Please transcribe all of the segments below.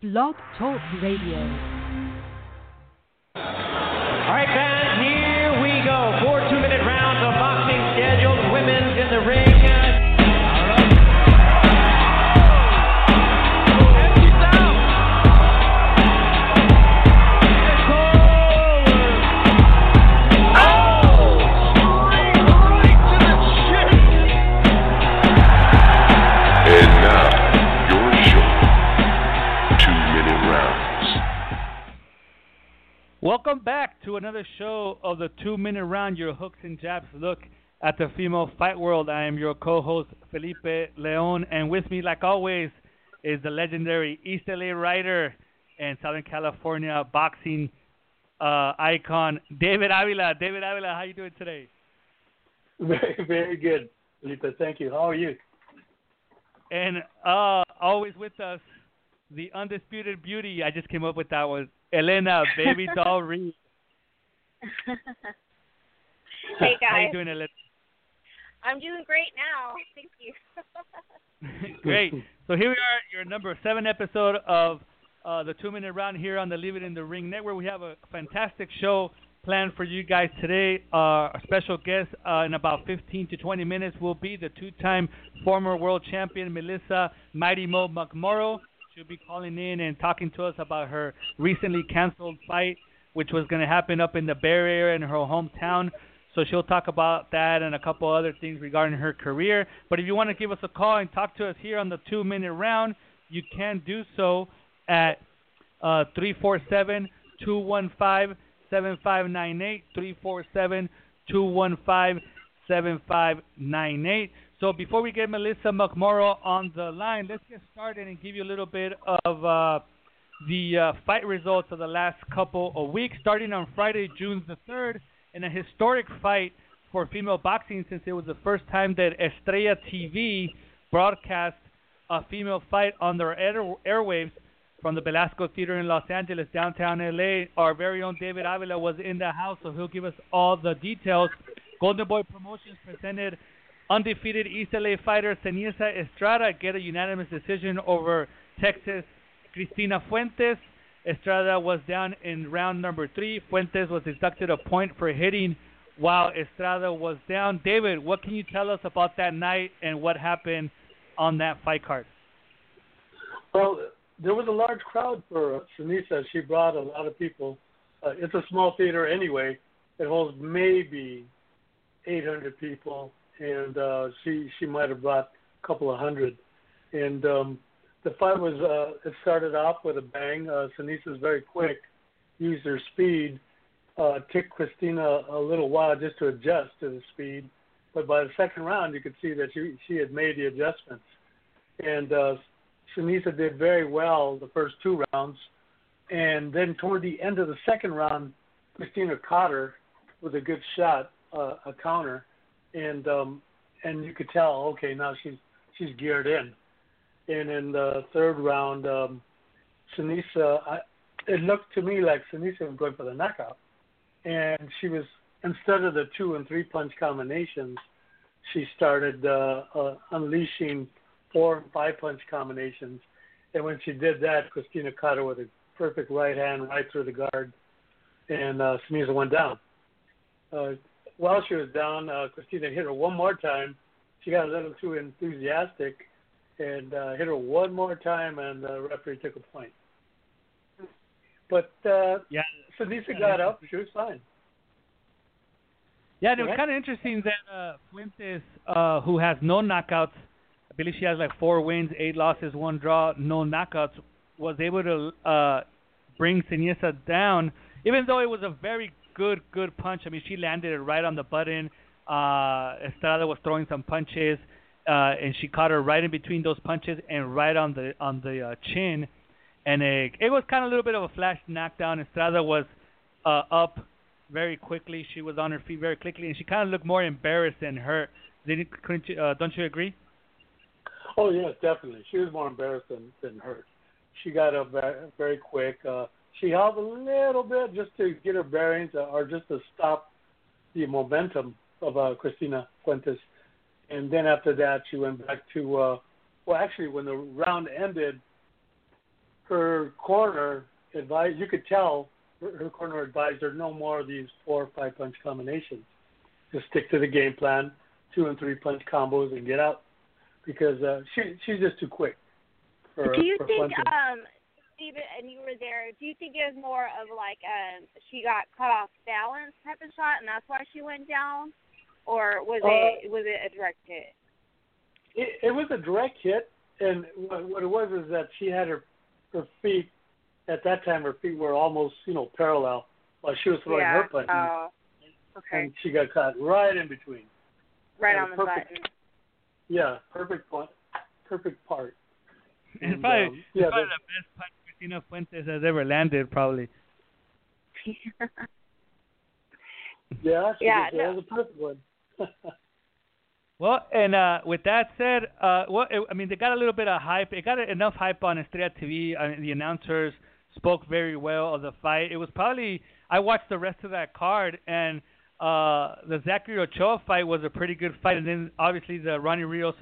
Blog Talk Radio. All right, fans, here we go. 4 2-minute rounds of boxing scheduled. Women's in the ring. Welcome back to another show of the 2-minute round, your hooks and jabs look at the female fight world. I am your co-host, Felipe Leon, and with me, like always, is the legendary East LA writer and Southern California boxing icon, David Avila. David Avila, how you doing today? Very, very good, Felipe. Thank you. How are you? And always with us, the undisputed beauty. I just came up with that one. Elena, baby doll Reed. Hey guys. How you doing, Elena? I'm doing great now. Thank you. Great. So here we are, your number 7 episode of the 2-minute round here on the Leave It in the Ring Network. We have a fantastic show planned for you guys today. Our special guest in about 15 to 20 minutes will be the 2-time former world champion, Melissa Mighty Mo McMorrow. She'll be calling in and talking to us about her recently canceled fight, which was going to happen up in the Bay Area in her hometown. So she'll talk about that and a couple other things regarding her career. But if you want to give us a call and talk to us here on the 2-minute round, you can do so at 347-215-7598, 347-215-7598. So before we get Melissa McMorrow on the line, let's get started and give you a little bit of the fight results of the last couple of weeks. Starting on Friday, June the 3rd, in a historic fight for female boxing, since it was the first time that Estrella TV broadcast a female fight on their airwaves from the Velasco Theater in Los Angeles, downtown LA. Our very own David Avila was in the house, so he'll give us all the details. Golden Boy Promotions presented undefeated East LA fighter Ceniza Estrada get a unanimous decision over Texas Cristina Fuentes. Estrada was down in round number 3. Fuentes was deducted a point for hitting while Estrada was down. David, what can you tell us about that night and what happened on that fight card? Well, there was a large crowd for Ceniza. She brought a lot of people. It's a small theater anyway. It holds maybe 800 people. And she might have brought a couple of hundred. And the fight was, it started off with a bang. Ceniza's very quick, used her speed. Took Cristina a little while just to adjust to the speed. But by the second round, you could see that she had made the adjustments. And Ceniza did very well the first 2 rounds. And then toward the end of the second round, Cristina caught her with a good shot, a counter. And you could tell, okay, now she's geared in. And in the third round, Ceniza, it looked to me like Ceniza was going for the knockout. And she was, instead of the 2 and 3 punch combinations, she started unleashing 4 and 5 punch combinations. And when she did that, Cristina caught her with a perfect right hand right through the guard, and Ceniza went down. While she was down, Cristina hit her one more time. She got a little too enthusiastic and hit her one more time, and the referee took a point. But Ceniza got up. She was fine. Yeah, it was kind of interesting that Fuentes, who has no knockouts, I believe she has like 4 wins, 8 losses, 1 draw, no knockouts, was able to bring Ceniza down, even though it was a very good punch. I mean, she landed it right on the button. Estrada was throwing some punches, and she caught her right in between those punches and right on the chin. And it was kind of a little bit of a flash knockdown. Estrada was up very quickly. She was on her feet very quickly, and she kind of looked more embarrassed than hurt. Don't you agree? Oh, yes, definitely. She was more embarrassed than hurt. She got up very quick. She held a little bit just to get her bearings or just to stop the momentum of Cristina Fuentes. And then after that, she went back to, well, actually, when the round ended, her corner advised, you could tell her corner advised her no more of these 4 or 5 punch combinations. Just stick to the game plan, 2 and 3 punch combos and get out, because she's just too quick. Do you think, punching. Steven, and you were there, do you think it was more of like she got caught off balance type of shot and that's why she went down? Or was it a direct hit? It was a direct hit, and what it was is that she had her feet, at that time her feet were almost, parallel while she was throwing her punches. Oh, okay. And she got caught right in between. Right on the button. Yeah, perfect point. Perfect part. And probably the best punch Cristina Fuentes has ever landed, probably. Yeah, that was a perfect one. Well, and with that said, they got a little bit of hype. It got enough hype on Estrella TV. I mean, the announcers spoke very well of the fight. It was probably, I watched the rest of that card, and the Zachary Ochoa fight was a pretty good fight. And then, obviously, the Ronnie Rios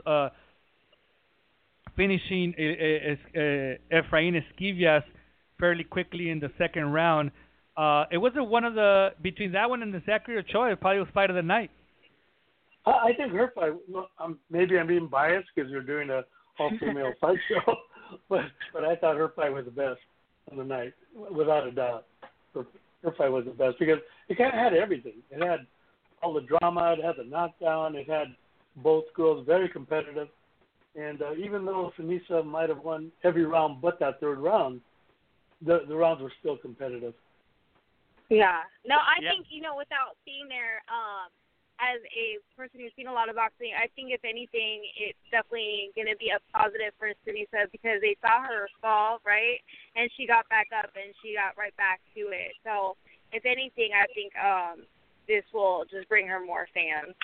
finishing Efrain Esquivias fairly quickly in the second round. It wasn't one of the, between that one and the Zachary Ochoa, it probably was fight of the night. I think her fight, maybe I'm being biased because you're doing a all-female fight show, but I thought her fight was the best of the night, without a doubt. Her fight was the best because it kind of had everything. It had all the drama, it had the knockdown, it had both girls very competitive. And even though Seniesa might have won every round but that third round, the rounds were still competitive. Yeah. No, I think, without being there, as a person who's seen a lot of boxing, I think if anything, it's definitely going to be a positive for Seniesa because they saw her fall, right? And she got back up and she got right back to it. So, if anything, I think this will just bring her more fans.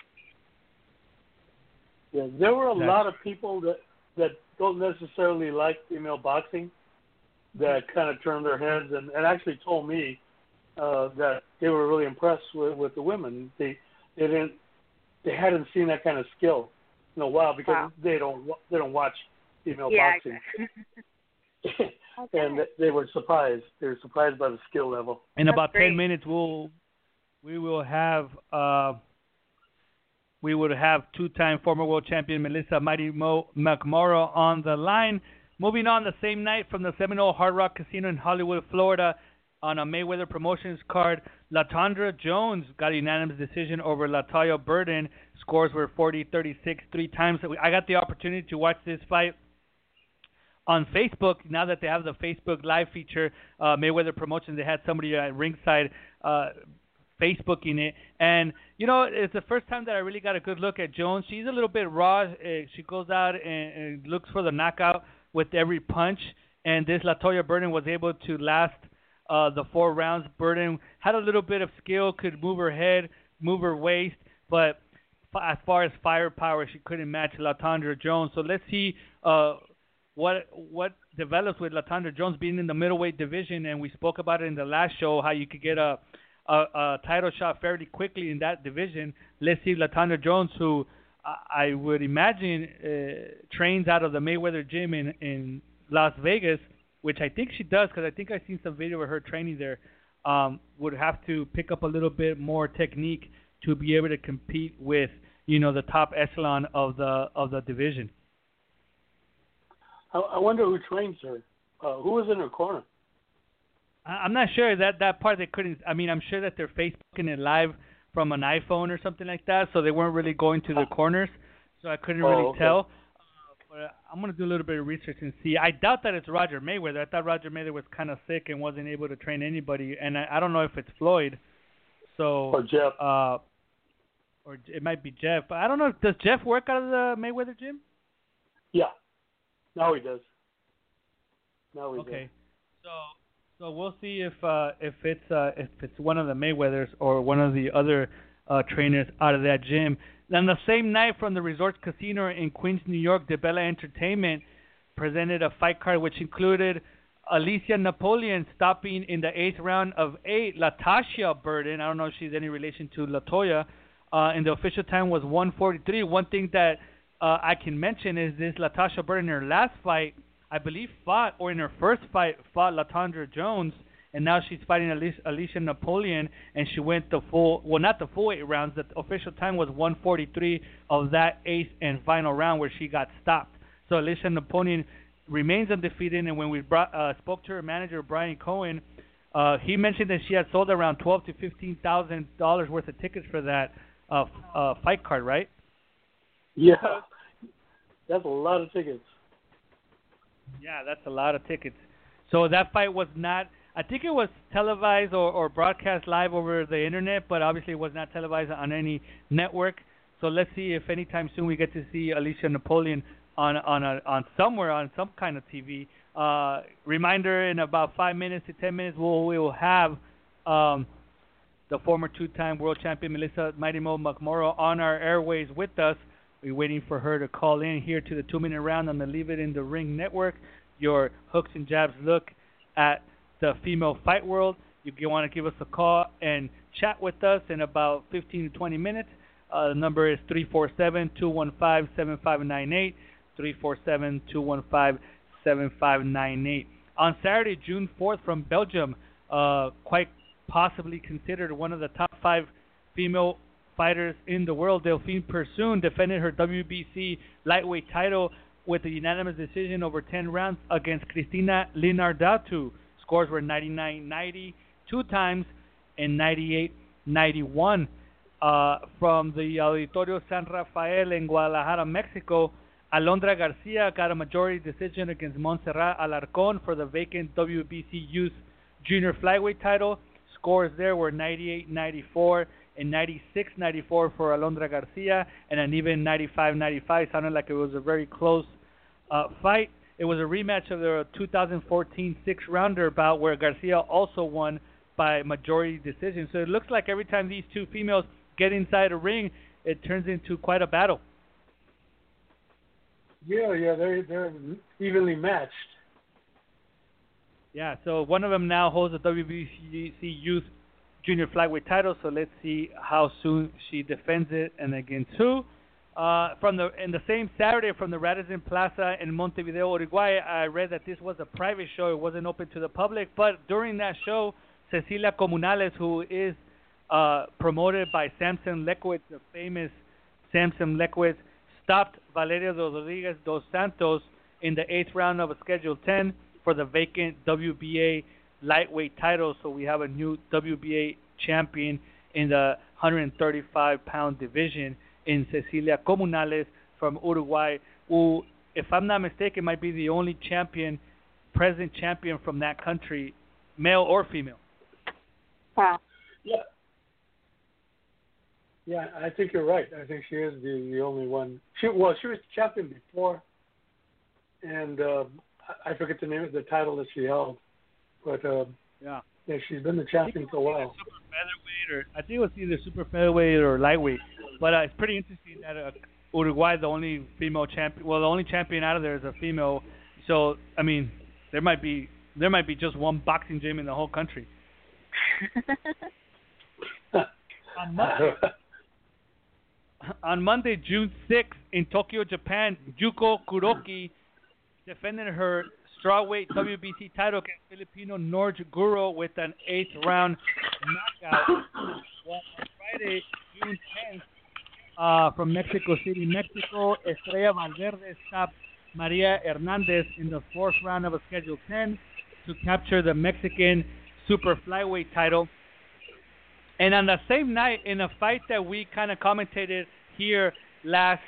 Yeah, there were a lot of people that don't necessarily like female boxing that kind of turned their heads and actually told me that they were really impressed with the women. They hadn't seen that kind of skill in a while because they don't watch female boxing. Exactly. And they were surprised. They were surprised by the skill level. In about 10 minutes, we would have two-time former world champion Melissa Mighty Mo McMorrow on the line. Moving on, the same night from the Seminole Hard Rock Casino in Hollywood, Florida, on a Mayweather Promotions card, LaTondra Jones got a unanimous decision over Latoya Burden. Scores were 40-36 3 times. I got the opportunity to watch this fight on Facebook. Now that they have the Facebook Live feature, Mayweather Promotions, they had somebody at ringside Facebooking it. And, it's the first time that I really got a good look at Jones. She's a little bit raw. She goes out and looks for the knockout with every punch. And this Latoya Burden was able to last the 4 rounds. Burden had a little bit of skill, could move her head, move her waist, but as far as firepower, she couldn't match LaTondra Jones. So let's see what develops with LaTondra Jones being in the middleweight division. And we spoke about it in the last show, how you could get a title shot fairly quickly in that division. Let's see LaTondra Jones, who I would imagine trains out of the Mayweather gym in Las Vegas, which I think she does because I think I've seen some video of her training there, would have to pick up a little bit more technique to be able to compete with, the top echelon of the division. I wonder who trains her. Who was in her corner? I'm not sure that part they couldn't. I mean, I'm sure that they're Facebooking it live from an iPhone or something like that, so they weren't really going to the corners, so I couldn't really tell. But I'm going to do a little bit of research and see. I doubt that it's Roger Mayweather. I thought Roger Mayweather was kind of sick and wasn't able to train anybody. And I don't know if it's Floyd. Or Jeff. Or it might be Jeff. But I don't know. Does Jeff work out of the Mayweather gym? Yeah. Now he does. Okay. So we'll see if it's one of the Mayweathers or one of the other trainers out of that gym. Then the same night from the Resort Casino in Queens, New York, DeBella Entertainment presented a fight card which included Alicia Napoleon stopping in the 8th round of 8 Latasha Burden. I don't know if she's any relation to Latoya. And the official time was 1:43. One thing that I can mention is this Latasha Burden, in her last fight, I believe fought, or in her first fight, fought LaTondra Jones, and now she's fighting Alicia Napoleon, and she went the full, well, not the full 8 rounds. The official time was 1:43 of that 8th and final round where she got stopped. So Alicia Napoleon remains undefeated, and when we spoke to her manager, Brian Cohen, he mentioned that she had sold around $12,000 to $15,000 worth of tickets for that fight card, right? Yeah, that's a lot of tickets. Yeah, that's a lot of tickets. So that fight was not, I think it was televised or broadcast live over the internet, but obviously it was not televised on any network. So let's see if anytime soon we get to see Alicia Napoleon on somewhere on some kind of TV. Reminder: in about 5 minutes to 10 minutes, we will have the former 2-time world champion Melissa Mighty Mo McMorrow on our airways with us. We're waiting for her to call in here to the 2-minute round on the Leave It in the Ring network. Your hooks and jabs look at the female fight world. You want to give us a call and chat with us in about 15 to 20 minutes. The number is 347-215-7598, 347-215-7598. On Saturday, June 4th, from Belgium, quite possibly considered one of the top 5 female fighters in the world, Delphine Persoon defended her WBC lightweight title with a unanimous decision over 10 rounds against Cristina Linardatu. Scores were 99-90 2 times and 98-91. From the Auditorio San Rafael in Guadalajara, Mexico, Alondra Garcia got a majority decision against Montserrat Alarcón for the vacant WBC Youth Junior Flyweight title. Scores there were 98-94 and 96-94 for Alondra Garcia, and an even 95-95. Sounded like it was a very close fight. It was a rematch of the 2014 6-rounder bout where Garcia also won by majority decision. So it looks like every time these two females get inside a ring, it turns into quite a battle. Yeah, they're evenly matched. Yeah, so one of them now holds the WBC Youth Junior Flyweight title, so let's see how soon she defends it and against who. In the same Saturday from the Radisson Plaza in Montevideo, Uruguay, I read that this was a private show. It wasn't open to the public, but during that show, Cecilia Comunales, who is promoted by Samson Lekowitz, the famous Samson Lekowitz, stopped Valeria Rodriguez dos Santos in the 8th round of a Schedule 10 for the vacant WBA lightweight title. So we have a new WBA champion in the 135-pound division in Cecilia Comunales from Uruguay, who, if I'm not mistaken, might be the only present champion from that country, male or female. Wow. Yeah, I think you're right. I think she is the only one. She was champion before, and I forget the name of the title that she held, but yeah, she's been the champion for a while. Super featherweight, or I think it was either super featherweight or lightweight. But it's pretty interesting that Uruguay, the only female champion, the only champion out of there is a female. So I mean, there might be just one boxing gym in the whole country. On Monday, June 6th, in Tokyo, Japan, Yuko Kuroki defended her strawweight WBC title against Filipino Norge Guro with an 8th round knockout. Well, on Friday, June 10th, from Mexico City, Mexico, Estrella Valverde stopped Maria Hernandez in the 4th round of a Schedule 10 to capture the Mexican super flyweight title. And on the same night, in a fight that we kind of commentated here last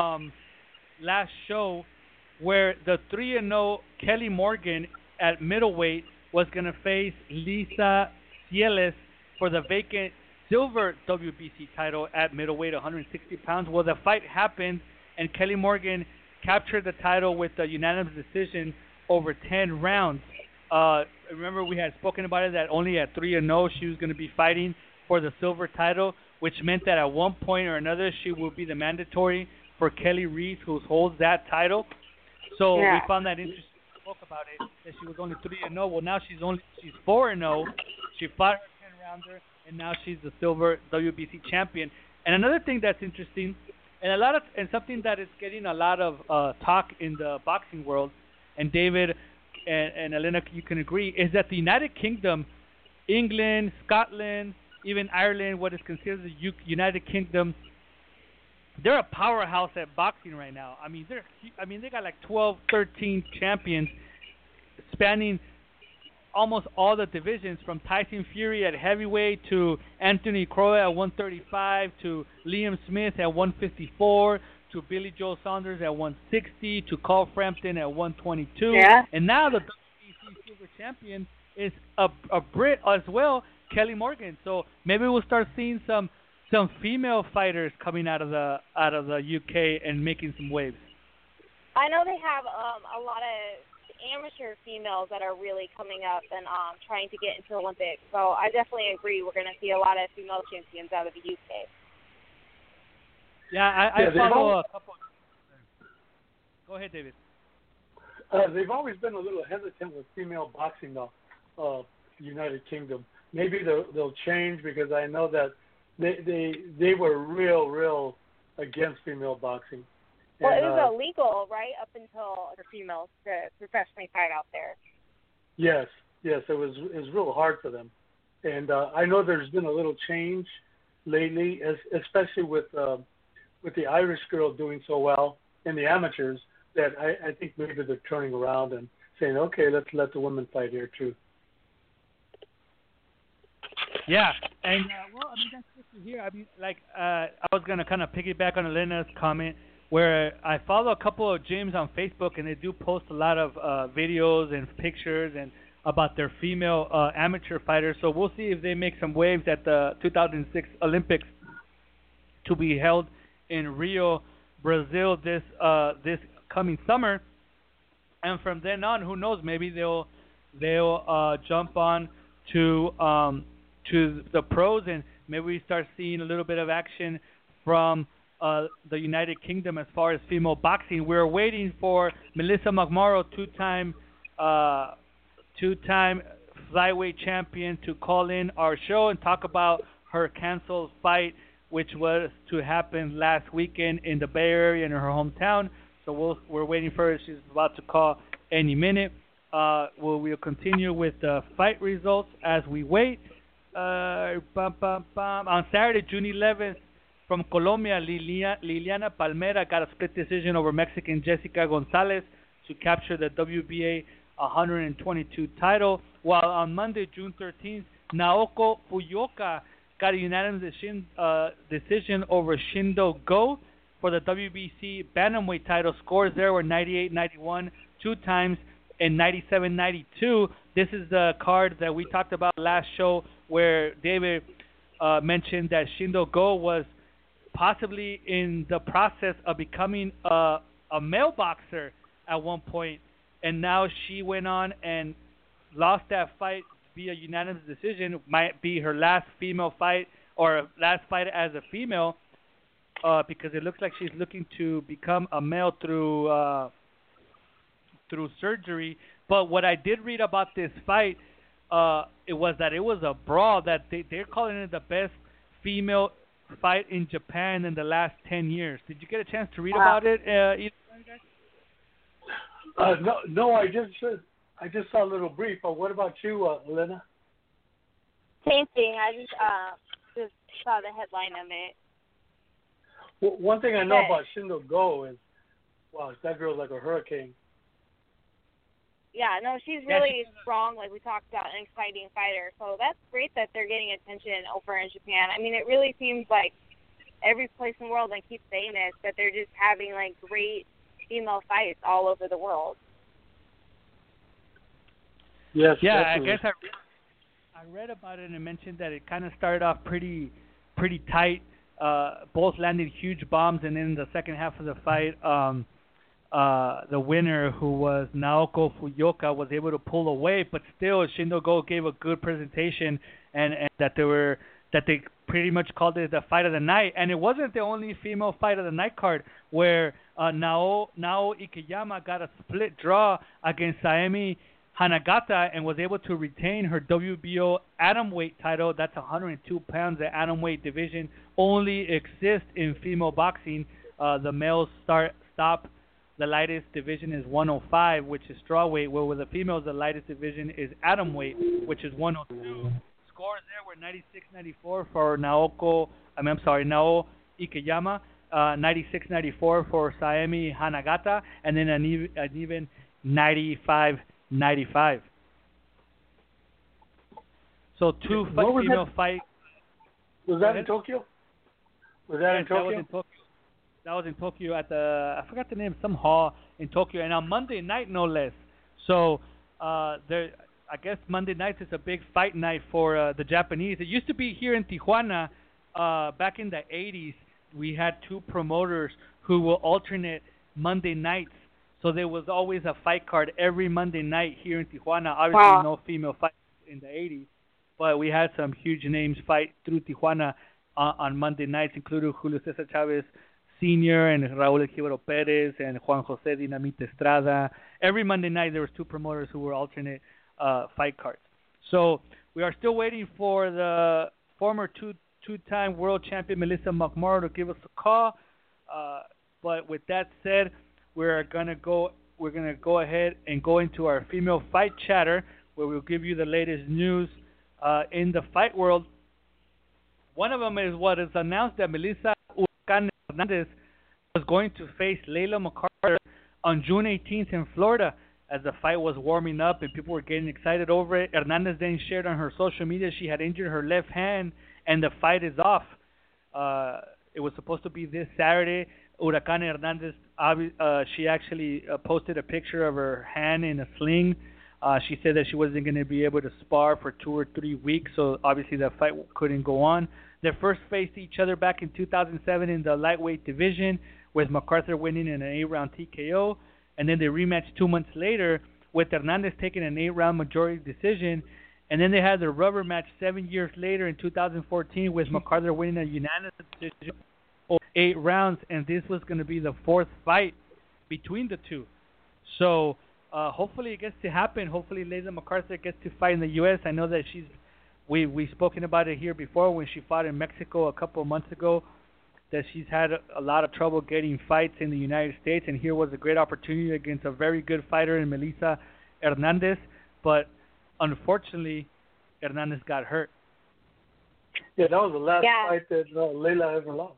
show, where the 3-0 Kelly Morgan at middleweight was going to face Lisa Cieles for the vacant silver WBC title at middleweight, 160 pounds. Well, the fight happened, and Kelly Morgan captured the title with a unanimous decision over 10 rounds. Remember, we had spoken about it that only at 3-0 she was going to be fighting for the silver title, which meant that at one point or another she would be the mandatory for Kelly Reese, who holds that title. So we found that interesting. We spoke about it, that she was only 3-0. Well, now she's 4-0. She fought her 10-rounder, and now she's the silver WBC champion. And another thing that's interesting, and something that is getting a lot of talk in the boxing world, and David and Elena, you can agree, is that the United Kingdom, England, Scotland, even Ireland, what is considered the United Kingdom, they're a powerhouse at boxing right now. I mean, they got like 12, 13 champions spanning almost all the divisions, from Tyson Fury at heavyweight to Anthony Crowe at 135 to Liam Smith at 154 to Billy Joe Saunders at 160 to Carl Frampton at 122. Yeah. And now the WBC Silver Champion is a Brit as well, Kelly Morgan. So maybe we'll start seeing some female fighters coming out of the UK and making some waves. I know they have a lot of amateur females that are really coming up and trying to get into the Olympics. So I definitely agree we're going to see a lot of female champions out of the UK. Yeah, I follow a couple. Go ahead, David. They've always been a little hesitant with female boxing, though, United Kingdom. Maybe they'll change, because I know that they were real against female boxing. Well, and, it was illegal, right, up until the females to professionally fight out there. Yes, it was real hard for them, and I know there's been a little change lately, especially with the Irish girl doing so well in the amateurs, that I think maybe they're turning around and saying, okay, let's let the women fight here too. Yeah, and well, I mean, that's good to hear. I mean, like I was gonna kind of piggyback on Elena's comment, where I follow a couple of gyms on Facebook, and they do post a lot of videos and pictures and about their female amateur fighters. So we'll see if they make some waves at the 2006 Olympics to be held in Rio, Brazil this coming summer. And from then on, who knows? Maybe they'll jump on to the pros, and maybe we start seeing a little bit of action from the United Kingdom as far as female boxing. We're waiting for Melissa McMorrow, two-time flyweight champion, to call in our show and talk about her canceled fight, which was to happen last weekend in the Bay Area in her hometown. So we're waiting for her. She's about to call any minute. We'll continue with the fight results as we wait. On Saturday, June 11th, from Colombia, Liliana Palmera got a split decision over Mexican Jessica Gonzalez to capture the WBA 122 title. While on Monday, June 13th, Naoko Fukuoka got a unanimous decision over Shindo Go for the WBC bantamweight title. Scores there were 98-91 two times and 97-92. This is the card that we talked about last show, where David mentioned that Shindo Go was possibly in the process of becoming a male boxer at one point, and now she went on and lost that fight via unanimous decision. Might be her last female fight, or last fight as a female, because it looks like she's looking to become a male through surgery. But what I did read about this fight, it was that it was a brawl, that they're calling it the best female fight in Japan in the last 10 years. Did you get a chance to read about it? No, I just saw a little brief. But what about you, Elena? Same thing. I just saw the headline of it. Well, one thing I know about Shindo Go is, wow, that girl's like a hurricane. Yeah, no, she's really strong, like we talked about, an exciting fighter. So that's great that they're getting attention over in Japan. I mean, it really seems like every place in the world, and I keep saying this, that they're just having, like, great female fights all over the world. Yes. Yeah, definitely. I guess I read about it, and it mentioned that it kind of started off pretty tight. Both landed huge bombs, and then in the second half of the fight, the winner, who was Naoko Fukuoka, was able to pull away, but still Shindo Go gave a good presentation, and that they pretty much called it the fight of the night. And it wasn't the only female fight of the night card, where Nao Ikeyama got a split draw against Saemi Hanagata and was able to retain her WBO atomweight title. That's 102 pounds. The atomweight division only exists in female boxing. The males stop the lightest division is 105, which is strawweight. Well, with the females, the lightest division is atomweight, which is 102. Scores there were 96-94 for Nao Ikeyama, 96-94 for Saemi Hanagata, and then an even 95-95. So two female fight. Was that in Tokyo? Was that in Tokyo? That was in Tokyo. That was in Tokyo at I forgot the name, some hall in Tokyo, and on Monday night, no less. So I guess Monday nights is a big fight night for the Japanese. It used to be here in Tijuana back in the 80s. We had two promoters who will alternate Monday nights. So there was always a fight card every Monday night here in Tijuana. Obviously, no female fights in the 80s, but we had some huge names fight through Tijuana on Monday nights, including Julio Cesar Chavez Sr. and Raúl El Jibaro Pérez and Juan José Dinamita Estrada. Every Monday night there was two promoters who were alternate fight cards. So we are still waiting for the former two-time world champion Melissa McMorrow to give us a call. But with that said, we're gonna go ahead and go into our female fight chatter, where we'll give you the latest news in the fight world. One of them is what is announced that Melissa Hernandez was going to face Layla McCarter on June 18th in Florida. As the fight was warming up and people were getting excited over it, Hernandez then shared on her social media she had injured her left hand and the fight is off. It was supposed to be this Saturday. Huracan Hernandez, she actually posted a picture of her hand in a sling. She said that she wasn't going to be able to spar for 2 or 3 weeks, so obviously that fight couldn't go on. They first faced each other back in 2007 in the lightweight division, with McCarther winning in an 8-round TKO, and then they rematched 2 months later with Hernandez taking an 8-round majority decision, and then they had the rubber match 7 years later in 2014 with McCarther winning a unanimous decision over 8 rounds, and this was going to be the 4th fight between the two. So hopefully it gets to happen. Hopefully Layla McCarther gets to fight in the U.S. I know that we've spoken about it here before when she fought in Mexico a couple of months ago, that she's had a lot of trouble getting fights in the United States, and here was a great opportunity against a very good fighter in Melissa Hernandez, but unfortunately Hernandez got hurt. Yeah, that was the last fight that Layla ever lost.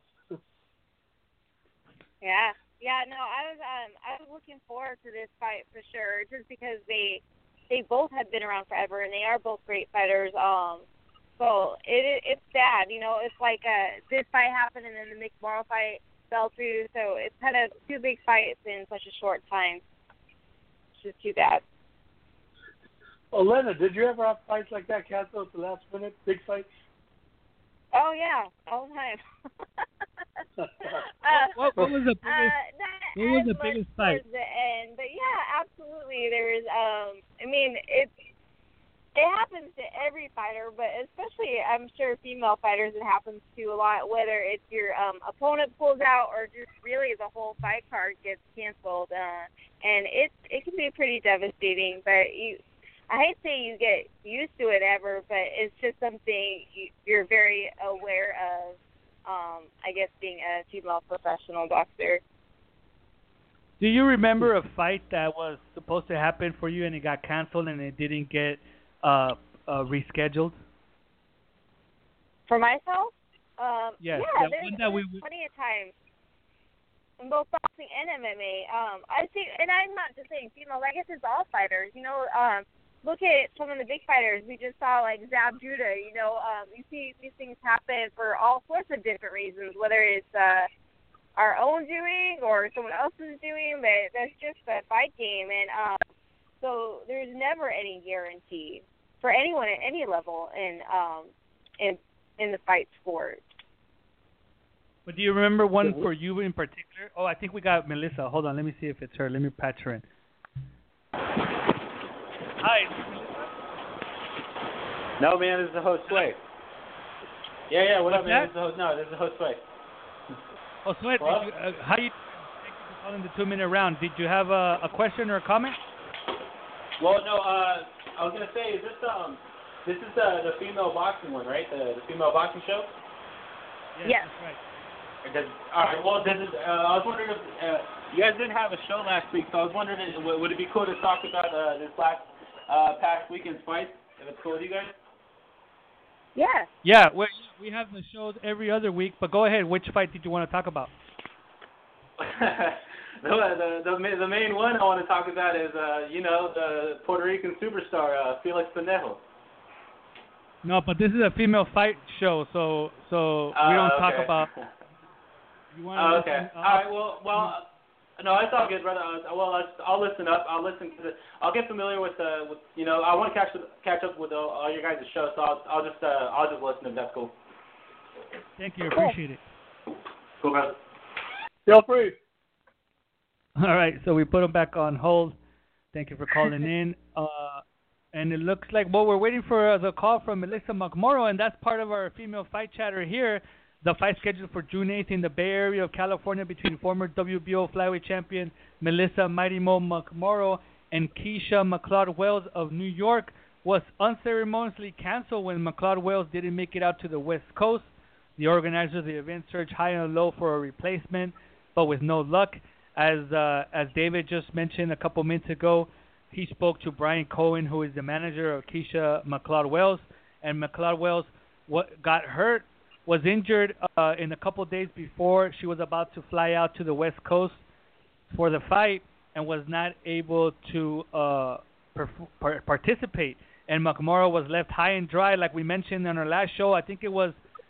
Yeah, no, I was looking forward to this fight for sure, just because they both have been around forever and they are both great fighters. So it's sad, it's like this fight happened and then the McMorrow fight fell through, so it's kind of 2 big fights in such a short time. It's just too bad. Well, Lena, did you ever have fights like that canceled at the last minute, big fights? Oh yeah, all the time. What was the biggest fight? The end, but yeah, absolutely. There was. It happens to every fighter, but especially I'm sure female fighters it happens to a lot. Whether it's your opponent pulls out or just really the whole fight card gets canceled, and it can be pretty devastating. But I hate to say you get used to it ever, but it's just something you're very aware of, I guess, being a female professional boxer. Do you remember a fight that was supposed to happen for you and it got canceled and it didn't get rescheduled? For myself? Yes. Yeah, there's plenty of times. In both boxing and MMA. I think, and I'm not just saying female, I guess it's all fighters. Look at some of the big fighters. We just saw, like, Zab Judah, you see these things happen for all sorts of different reasons, whether it's our own doing or someone else's doing, but that's just a fight game. And so there's never any guarantee for anyone at any level in the fight sport. But do you remember one for you in particular? Oh, I think we got Melissa. Hold on, let me see if it's her. Let me patch her in. Hi, is this Melissa? No, man, this is the host, Sway. Yeah, what up, man? That? This is the host, Sway. Oh, Sway, how you? Thank you for calling the 2-minute round. Did you have a question or a comment? Well, no, I was gonna say, this is the female boxing one, right? The female boxing show. Yes. That's right. All right. Well, I was wondering if You guys didn't have a show last week, so I was wondering, would it be cool to talk about this last past weekend's fight? If it's cool with you guys? Yeah. Yeah, we have the shows every other week, but go ahead. Which fight did you want to talk about? The main one I want to talk about is, the Puerto Rican superstar, Felix Verdejo. No, but this is a female fight show, so we don't talk about. You want to okay. All right. Well. No, it's all good, brother. I'll listen up. I'll listen to I'll get familiar with I want to catch up with all your guys' shows, so I'll just listen if that's cool. Thank you. Appreciate it. Cool, brother. Feel free. All right, so we put him back on hold. Thank you for calling in. And it looks like we're waiting for the call from Melissa McMorrow, and that's part of our female fight chatter here. The fight scheduled for June 8th in the Bay Area of California between former WBO flyweight champion Melissa Mighty Mo McMorrow and Keisha McLeod-Wells of New York was unceremoniously canceled when McLeod-Wells didn't make it out to the West Coast. The organizers of the event searched high and low for a replacement, but with no luck. As David just mentioned a couple minutes ago, he spoke to Brian Cohen, who is the manager of Keisha McLeod-Wells, and McLeod-Wells was injured in a couple days before she was about to fly out to the West Coast for the fight and was not able to participate. And McMorrow was left high and dry, like we mentioned on our last show. I think it was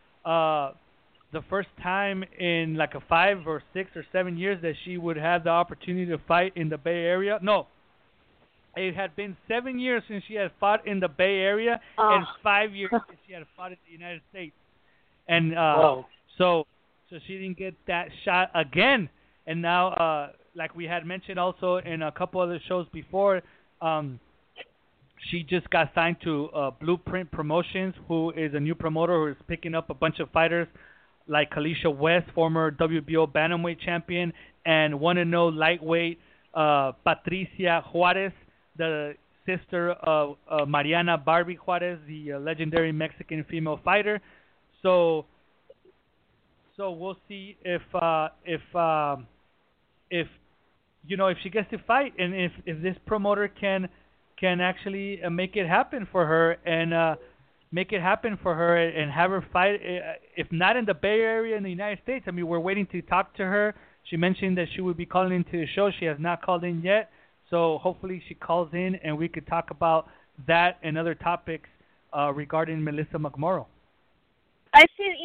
the first time in like 5 or 6 or 7 years that she would have the opportunity to fight in the Bay Area. No, it had been 7 years since she had fought in the Bay Area and 5 years since she had fought in the United States. And so she didn't get that shot again. And now, like we had mentioned also in a couple other shows before, she just got signed to Blueprint Promotions, who is a new promoter who is picking up a bunch of fighters like Alicia West, former WBO bantamweight champion, and 1-0 lightweight Patricia Juarez, the sister of Mariana Barbie Juarez, the legendary Mexican female fighter. So we'll see if she gets to fight, and if this promoter can actually make it happen for her and have her fight, if not in the Bay Area in the United States. I mean, we're waiting to talk to her. She mentioned that she would be calling into the show. She has not called in yet, so hopefully she calls in and we could talk about that and other topics regarding Melissa McMorrow. I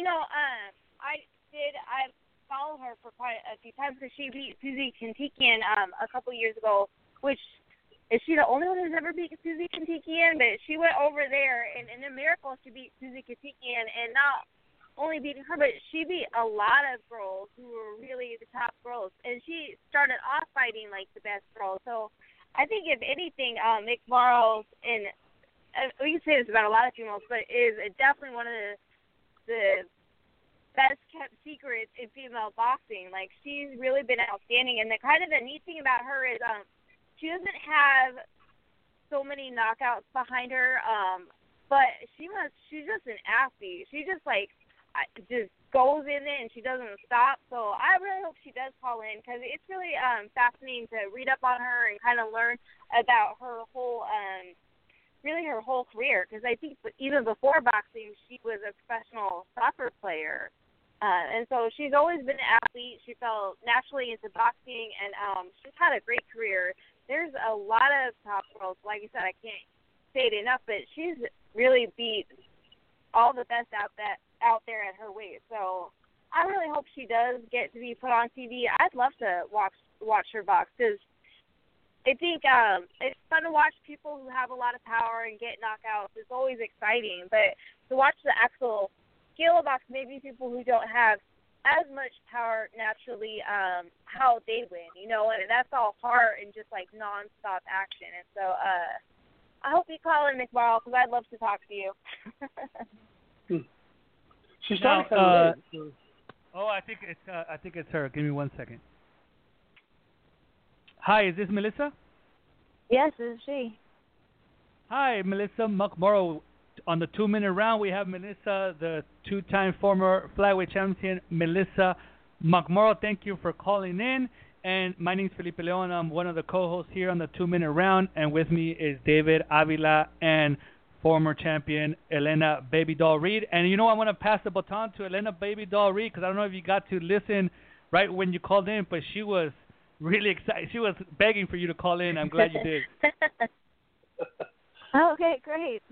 followed her for quite a few times because she beat Suzy Kantikian a couple years ago, which is she the only one who's ever beat Suzy Kantikian? But she went over there, and in a miracle, she beat Suzy Kantikian, and not only beating her, but she beat a lot of girls who were really the top girls, and she started off fighting like the best girls. So I think if anything, McMorrow, and we can say this about a lot of females, but is definitely one of the best kept secrets in female boxing. Like, she's really been outstanding, and the neat thing about her is she doesn't have so many knockouts behind her, but she's just an athlete. She just goes in it and she doesn't stop. So I really hope she does call in, because it's really fascinating to read up on her and kind of learn about her whole her whole career, because I think even before boxing she was a professional soccer player. And so she's always been an athlete. She fell naturally into boxing, and she's had a great career. There's a lot of top girls. Like I said, I can't say it enough, but she's really beat all the best out there at her weight. So I really hope she does get to be put on TV. I'd love to watch her box, because I think it's fun to watch people who have a lot of power and get knockouts. It's always exciting. But to watch the actual skill of boxing, maybe people who don't have as much power naturally, how they win, and that's all heart and just nonstop action. And so I hope you call in, McMorrow, because I'd love to talk to you. She's not. I think it's her. Give me 1 second. Hi, is this Melissa? Yes, this is she. Hi, Melissa McMorrow. On the 2-minute round, we have Melissa, the 2-time former flyweight champion, Melissa McMorrow. Thank you for calling in. And my name's Felipe Leon. I'm one of the co-hosts here on the 2-minute round, and with me is David Avila and former champion Elena Baby Doll Reed. And I want to pass the baton to Elena Baby Doll Reed because I don't know if you got to listen right when you called in, but she was really excited. She was begging for you to call in. I'm glad you did. Okay, great.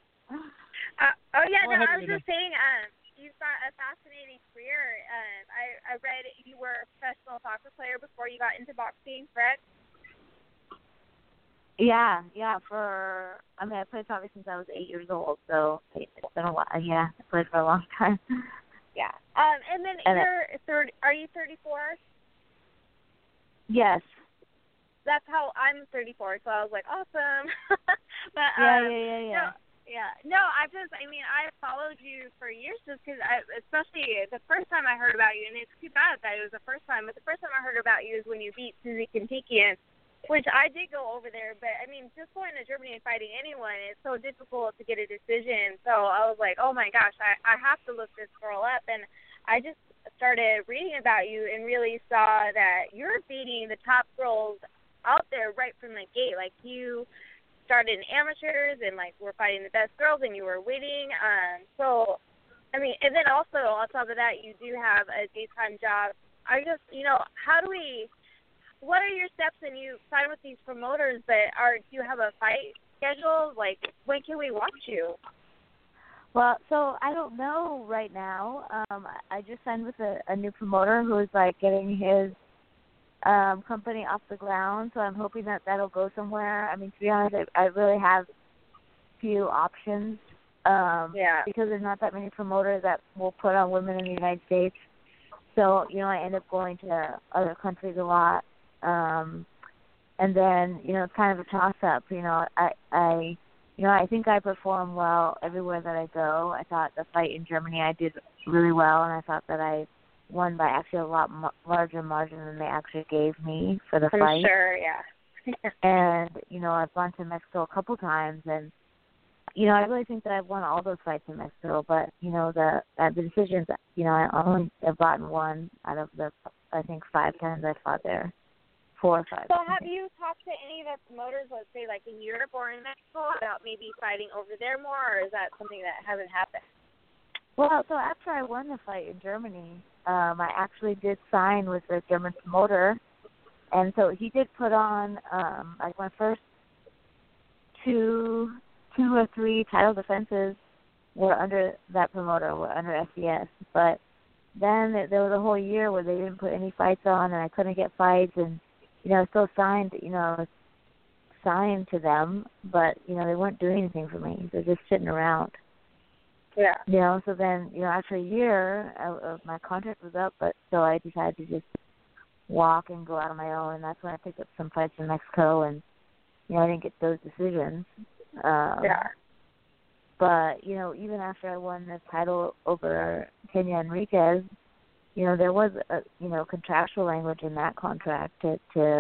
I was just saying, you've got a fascinating career. I read you were a professional soccer player before you got into boxing, correct? Yeah. I played soccer since I was 8 years old, so it's been a while. Yeah, I played for a long time. Yeah. And then are you 34? Yes. That's how I'm 34, so I was like, awesome. But Yeah. No, I followed you for years just because, especially the first time I heard about you, and it's too bad that it was the first time, but the first time I heard about you is when you beat Susie Kentuckian, which I did go over there, but, just going to Germany and fighting anyone, it's so difficult to get a decision, so I was like, oh my gosh, I have to look this girl up, and I just started reading about you and really saw that you're beating the top girls out there right from the gate. Like, you started in amateurs and were fighting the best girls and you were winning. And then also on top of that, you do have a daytime job. What are your steps? And you sign with these promoters, but do you have a fight schedule? When can we watch you? Well, so I don't know right now. I just signed with a new promoter who is getting his company off the ground, so I'm hoping that'll go somewhere. To be honest, I really have few options because there's not that many promoters that will put on women in the United States. So, I end up going to other countries a lot. And then, it's kind of a toss-up. I think I perform well everywhere that I go. I thought the fight in Germany I did really well, and I thought that I won by actually a lot larger margin than they actually gave me for the fight. Sure, yeah. And, I've gone to Mexico a couple times, and, I really think that I've won all those fights in Mexico, but, the decisions, I only have gotten one out of the, I think, 5 times I fought there. 4 or 5. So have you talked to any of the promoters, let's say, in Europe or in Mexico, about maybe fighting over there more, or is that something that hasn't happened? Well, so after I won the fight in Germany, I actually did sign with a German promoter, and so he did put on my first 2 or 3 title defenses were under that promoter, were under SDS. But then there was a whole year where they didn't put any fights on, and I couldn't get fights, and I was still signed. I was signed to them, but they weren't doing anything for me. They're just sitting around. Yeah. So then, after a year, my contract was up, but so I decided to just walk and go out on my own, and that's when I picked up some fights in Mexico, and, I didn't get those decisions. But, even after I won the title over Kenya Enriquez, there was a, contractual language in that contract to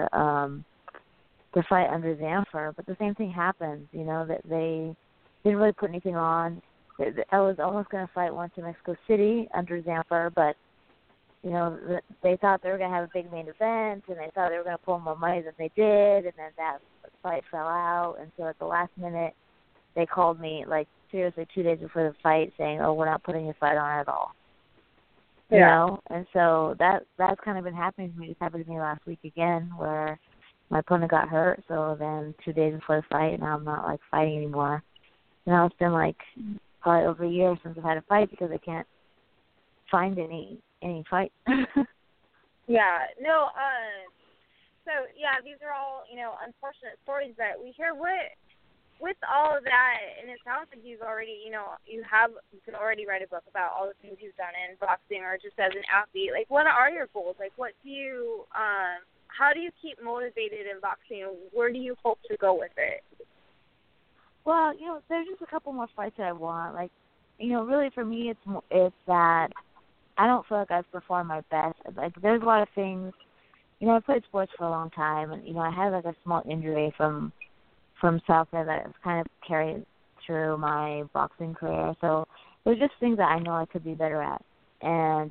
fight under Zanfer, but the same thing happened, that they didn't really put anything on. I was almost going to fight once in Mexico City under Zanfer, but, they thought they were going to have a big main event, and they thought they were going to pull more money than they did, and then that fight fell out. And so at the last minute, they called me, seriously 2 days before the fight saying, oh, we're not putting your fight on at all. And so that's kind of been happening to me. It happened to me last week again where my opponent got hurt, so then 2 days before the fight, now I'm not, fighting anymore. Now it's been, probably over a year since I've had a fight because I can't find any fight. Yeah. No, so, yeah, these are all, unfortunate stories that we hear. With all of that, and it sounds like you've already, you could already write a book about all the things you've done in boxing or just as an athlete. What are your goals? What do you, how do you keep motivated in boxing? Where do you hope to go with it? Well, there's just a couple more fights that I want. Really for me, it's that I don't feel like I've performed my best. There's a lot of things. I played sports for a long time, and I had a small injury from soccer that has kind of carried through my boxing career. So there's just things that I know I could be better at. And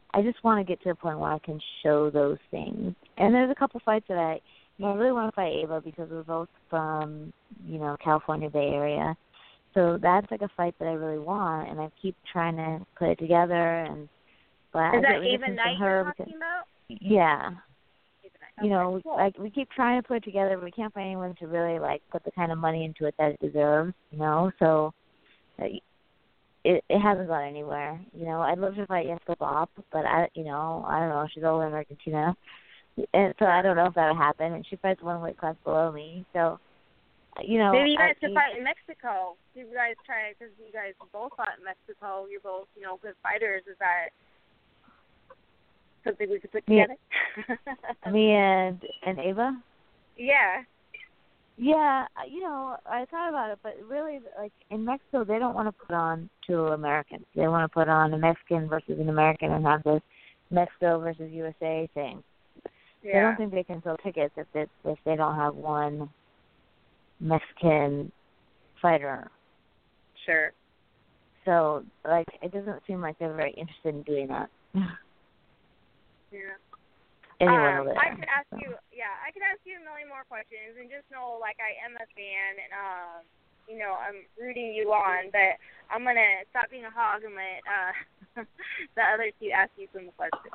I just want to get to a point where I can show those things. And there's a couple fights that I really want to fight Ava because we're both from, California Bay Area. So that's like a fight that I really want, and I keep trying to put it together. But is that Ava Knight you're talking about? Yeah. Okay, cool. We keep trying to put it together, but we can't find anyone to really put the kind of money into it that it deserves. So it hasn't gone anywhere. I'd love to fight Jessica Bopp, but I don't know. She's over in Argentina, and so I don't know if that'll happen. And she fights one weight class below me, so. Maybe you guys should fight in Mexico. You guys try, because you guys both fought in Mexico. You're both, good fighters. Is that something we could put together? Me and Ava? Yeah. Yeah, I thought about it, but really, in Mexico, they don't want to put on two Americans. They want to put on a Mexican versus an American and have this Mexico versus USA thing. Yeah. I don't think they can sell tickets if they don't have one Mexican fighter. Sure. So, it doesn't seem like they're very interested in doing that. Yeah. Anyone over there. I could ask you a million more questions, and just know, I am a fan, and I'm rooting you on, but I'm gonna stop being a hog and let the other two ask you some questions.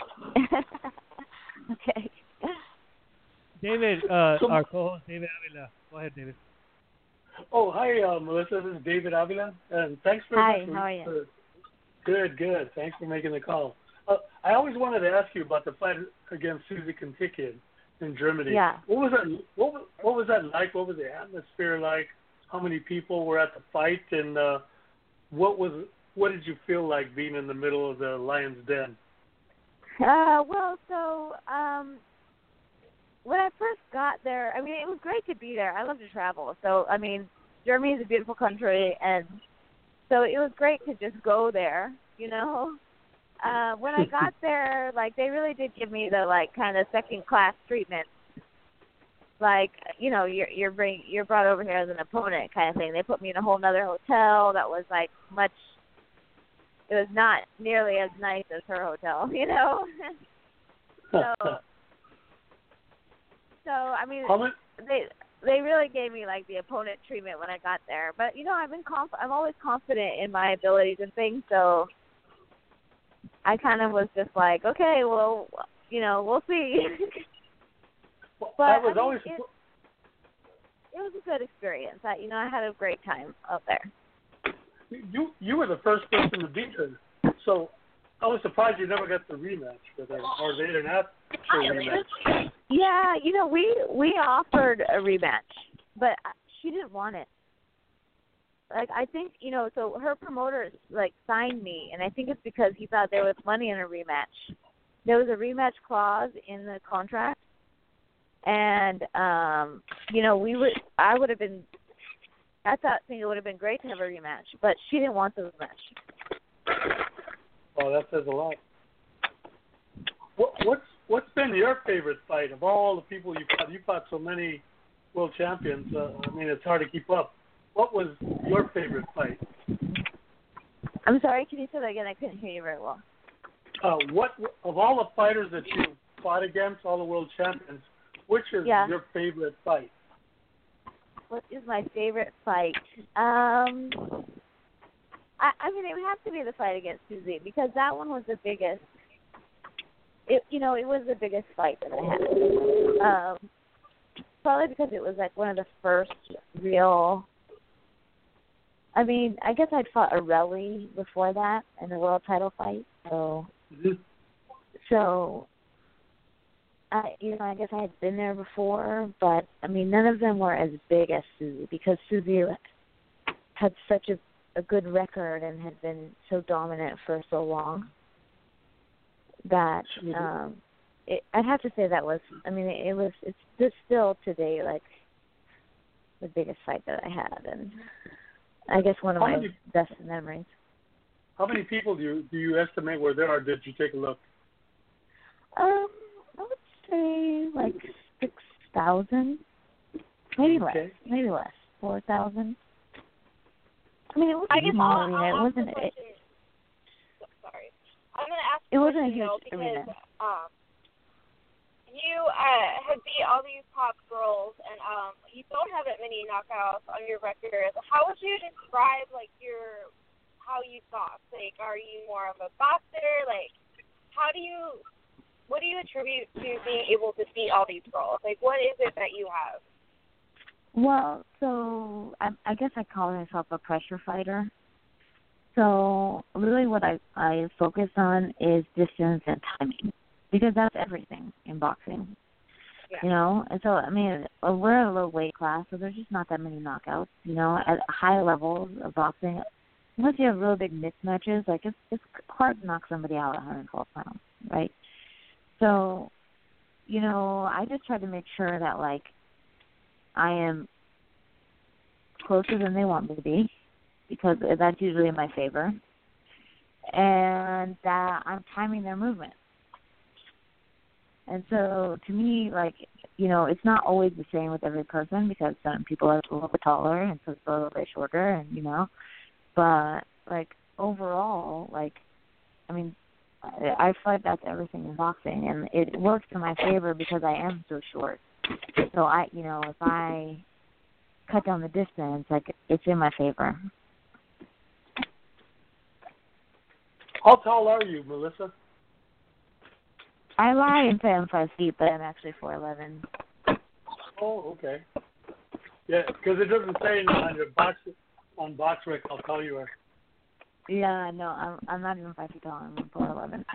Okay. David, our co-host, David Avila. Go ahead, David. Oh, hi, Melissa. This is David Avila, and thanks for. Hi, how are you? Good. Thanks for making the call. I always wanted to ask you about the fight against Susie Contikian in Germany. Yeah. What was that? What was that like? What was the atmosphere like? How many people were at the fight, and what did you feel like being in the middle of the lion's den? When I first got there, it was great to be there. I love to travel. So, Germany is a beautiful country, and so it was great to just go there, When I got there, they really did give me the, kind of second-class treatment. You're brought over here as an opponent kind of thing. They put me in a whole other hotel that was, it was not nearly as nice as her hotel, So they really gave me the opponent treatment when I got there. But I'm always confident in my abilities and things. So I kind of was just okay, well, we'll see. But it was a good experience. I had a great time out there. You were the first person to beat her, so I was surprised you never got the rematch with her, or they didn't ask for a rematch. Yeah, we offered a rematch, but she didn't want it. I think, so her promoter, signed me, and I think it's because he thought there was money in a rematch. There was a rematch clause in the contract, and, I think it would have been great to have a rematch, but she didn't want the rematch. Oh, that says a lot. What's been your favorite fight of all the people you fought? You fought so many world champions. It's hard to keep up. What was your favorite fight? I'm sorry, can you say that again? I couldn't hear you very well. What of all the fighters that you fought against, all the world champions, which is your favorite fight? What is my favorite fight? It would have to be the fight against Susie because that one was the biggest. It was the biggest fight that I had. Probably because it was one of the first real. I guess I'd fought Areli before that in the world title fight. So, I guess I had been there before, but none of them were as big as Susie because Susie had such a good record and had been so dominant for so long that I'd have to say that was. It's just still today the biggest fight that I had, and I guess one of my best memories. How many people do you estimate were there, or did you take a look? I would say 6,000, maybe less, 4,000. It wasn't small. It wasn't. Sorry. I'm going to ask It you wasn't a huge because arena. you have beat all these top girls, and you don't have that many knockouts on your record. How would you describe like how you box? Like, are you more of a boxer? Like, what do you attribute to being able to beat all these girls? Like, what is it that you have? Well, so I guess I call myself a pressure fighter. So really what I focus on is distance and timing, because that's everything in boxing, you know. And so, I mean, we're a low weight class, so there's just not that many knockouts, you know. At high levels of boxing, unless you have real big mismatches, like it's hard to knock somebody out at 112 pounds, right? So, you know, I just try to make sure that, like, I am closer than they want me to be, because that's usually in my favor, and that I'm timing their movement. And so, to me, like, you know, it's not always the same with every person, because some people are a little bit taller and some people are a little bit shorter, and, you know. But, like, overall, like, I mean, I feel like that's everything in boxing, and it works in my favor because I am so short. So, you know, if I cut down the distance, like, it's in my favor. How tall are you, Melissa? I lie and say I'm 5 feet, but I'm actually 4'11". Oh, okay. Yeah, because it doesn't say on your on BoxRec how tall you are. Yeah, no, I'm not even 5 feet tall. I'm 4'11".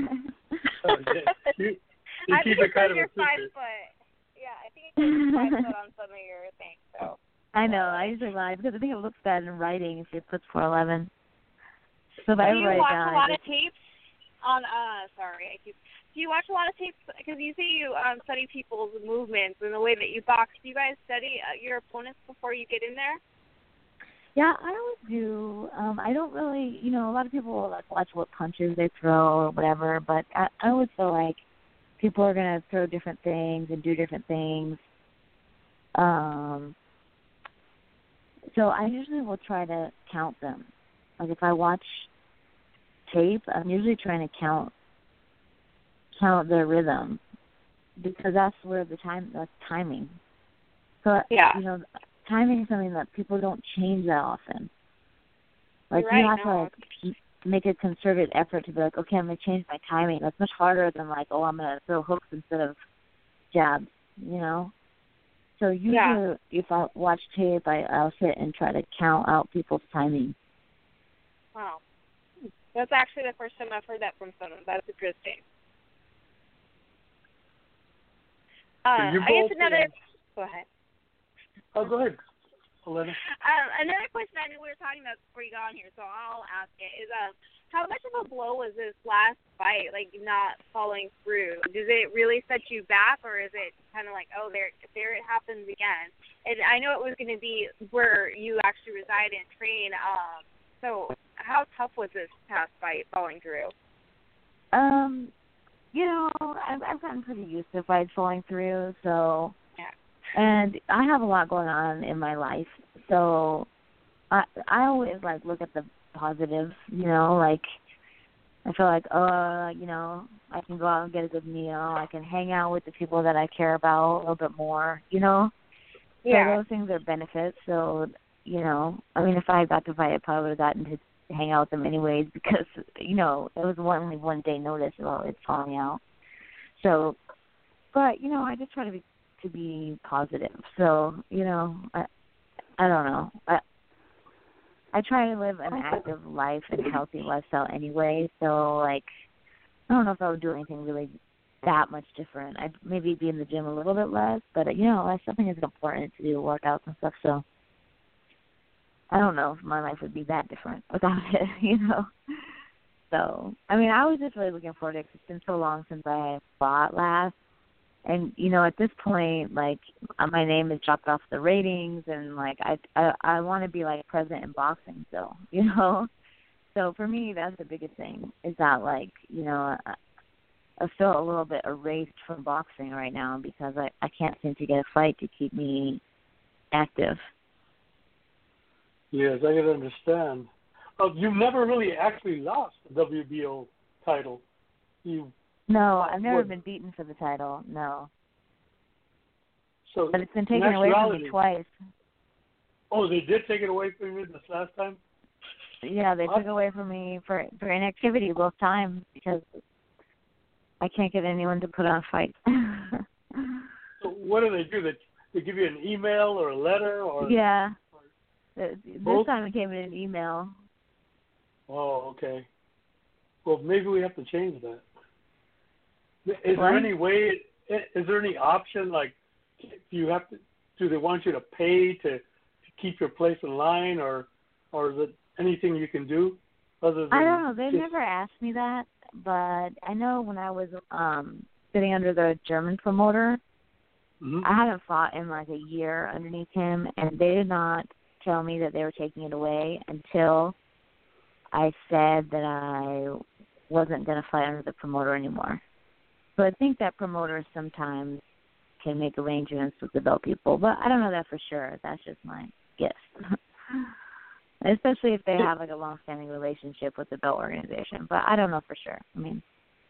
You I keep think it kind of a you're 5 secret. foot. Yeah, I think it's 5 foot on some of your things. So. I know. I usually lie because I think it looks bad in writing if it puts 4'11". So if I Do you write watch down, a lot of tapes on? Do you watch a lot of tapes? Because you say you study people's movements and the way that you box. Do you guys study your opponents before you get in there? Yeah, I always do. I don't really, you know, a lot of people will like watch what punches they throw or whatever, but I always feel like people are going to throw different things and do different things. So I usually will try to count them. Like if I watch tape, I'm usually trying to count their rhythm, because that's where that's timing. So, you know, timing is something that people don't change that often. Like, you have to, like, make a concerted effort to be like, okay, I'm going to change my timing. That's much harder than, like, oh, I'm going to throw hooks instead of jabs, you know? So usually if I watch tape, I'll sit and try to count out people's timing. Wow. That's actually the first time I've heard that from someone. That's interesting. I guess another... Go ahead. Oh, go ahead, Elena. Another question I knew we were talking about before you got on here, so I'll ask it, is how much of a blow was this last fight, like not following through? Does it really set you back, or is it kind of like, oh, there it happens again? And I know it was going to be where you actually reside and train. So how tough was this past fight falling through? You know, I've gotten pretty used to fights falling through, so... And I have a lot going on in my life, so I always, like, look at the positives, you know, like, I feel like, you know, I can go out and get a good meal, I can hang out with the people that I care about a little bit more, you know? Yeah. So those things are benefits, so, you know, I mean, if I got to fight, I probably would have gotten to hang out with them anyways, because, you know, it was only 1 day notice about it falling out. So, but, you know, I just try to be positive. So, you know, I don't know. I try to live an active life and healthy lifestyle anyway, so, like, I don't know if I would do anything really that much different. I'd maybe be in the gym a little bit less, but, you know, that's something that's important to do, workouts and stuff, so I don't know if my life would be that different without it, you know. So, I mean, I was just really looking forward to it, 'cause it's been so long since I fought last. And, you know, at this point, like, my name is dropped off the ratings, and, like, I want to be, like, present in boxing still, you know? So for me, that's the biggest thing, is that, like, you know, I feel a little bit erased from boxing right now because I can't seem to get a fight to keep me active. Yes, I can understand. You've never really actually lost the WBO title. You No, I've never what? been beaten for the title. No, So but it's been taken away from me twice. Oh, they did take it away from you this last time? Yeah, they took it away from me for inactivity both times because I can't get anyone to put on fights. So what do? They give you an email or a letter or? Yeah. This both? time it came in an email. Oh, okay. Well, maybe we have to change that. Is What? there any way? Is there any option? Like, do they want you to pay to keep your place in line, or is it anything you can do other than? I don't know. They've never asked me that, but I know when I was sitting under the German promoter, Mm-hmm. I haven't fought in like a year underneath him, and they did not tell me that they were taking it away until I said that I wasn't going to fight under the promoter anymore. So I think that promoters sometimes can make arrangements with the belt people, but I don't know that for sure. That's just my guess. Especially if they have like a long-standing relationship with the belt organization, but I don't know for sure. I mean.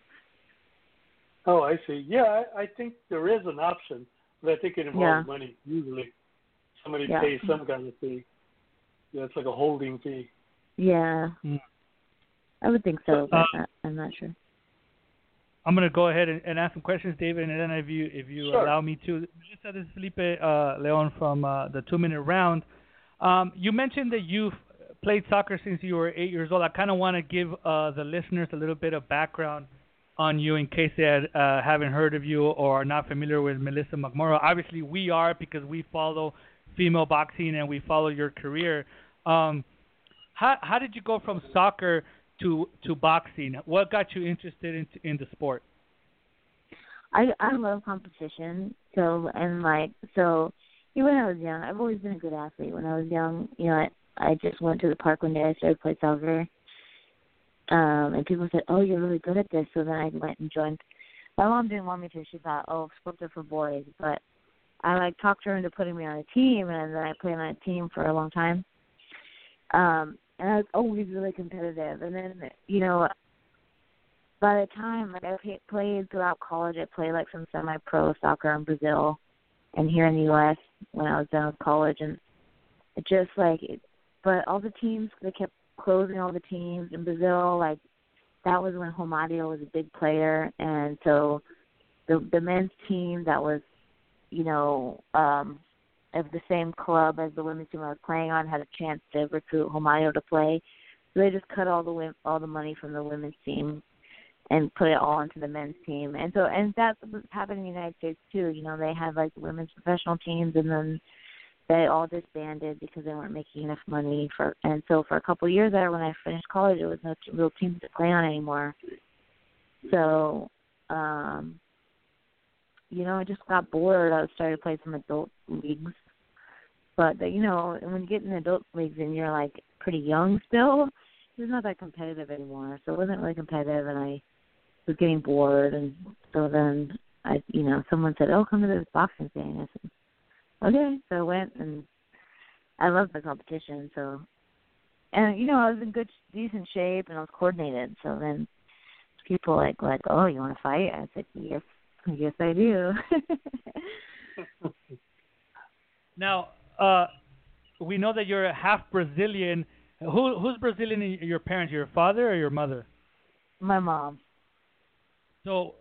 Oh, I see. Yeah, I think there is an option, but I think it involves money usually. Somebody pays some kind of fee. Yeah, it's like a holding fee. Yeah. I would think so, but I'm not sure. I'm going to go ahead and ask some questions, David, and then if you Sure. allow me to. Melissa, this is Felipe Leon from the 2-minute round. You mentioned that you've played soccer since you were 8 years old. I kind of want to give the listeners a little bit of background on you in case they haven't heard of you or are not familiar with Melissa McMorrow. Obviously, we are because we follow female boxing and we follow your career. How did you go from soccer to boxing? What got you interested in the sport? I love competition. So even when I was young, I've always been a good athlete. When I was young, I just went to the park one day. I started playing soccer. And people said, "Oh, you're really good at this." So then I went and joined. My mom didn't want me to. She thought, "Oh, sports are for boys." But I talked her into putting me on a team, and then I played on a team for a long time. And I was always really competitive. And then, by the time I played throughout college, I played like some semi-pro soccer in Brazil and here in the U.S. when I was done with college, and it just but all the teams, they kept closing all the teams in Brazil. Like that was when Romário was a big player, and so the men's team that was, of the same club as the women's team I was playing on had a chance to recruit Romário to play. So they just cut all the money from the women's team and put it all into the men's team. And that's what happened in the United States too. They had like the women's professional teams, and then they all disbanded because they weren't making enough money and so for a couple of years there when I finished college, there was no real teams to play on anymore. So, I just got bored. I started to play some adult leagues. But, when you get in adult leagues and you're like pretty young still, it's not that competitive anymore. So it wasn't really competitive, and I was getting bored. And so then someone said, "Oh, come to this boxing thing." I said, "Okay." So I went, and I loved the competition. So, and I was in decent shape, and I was coordinated. So then people like, "Oh, you want to fight?" I said, "Yes, I do." Now, we know that you're half Brazilian. Who's Brazilian? Your parents, your father or your mother? My mom. So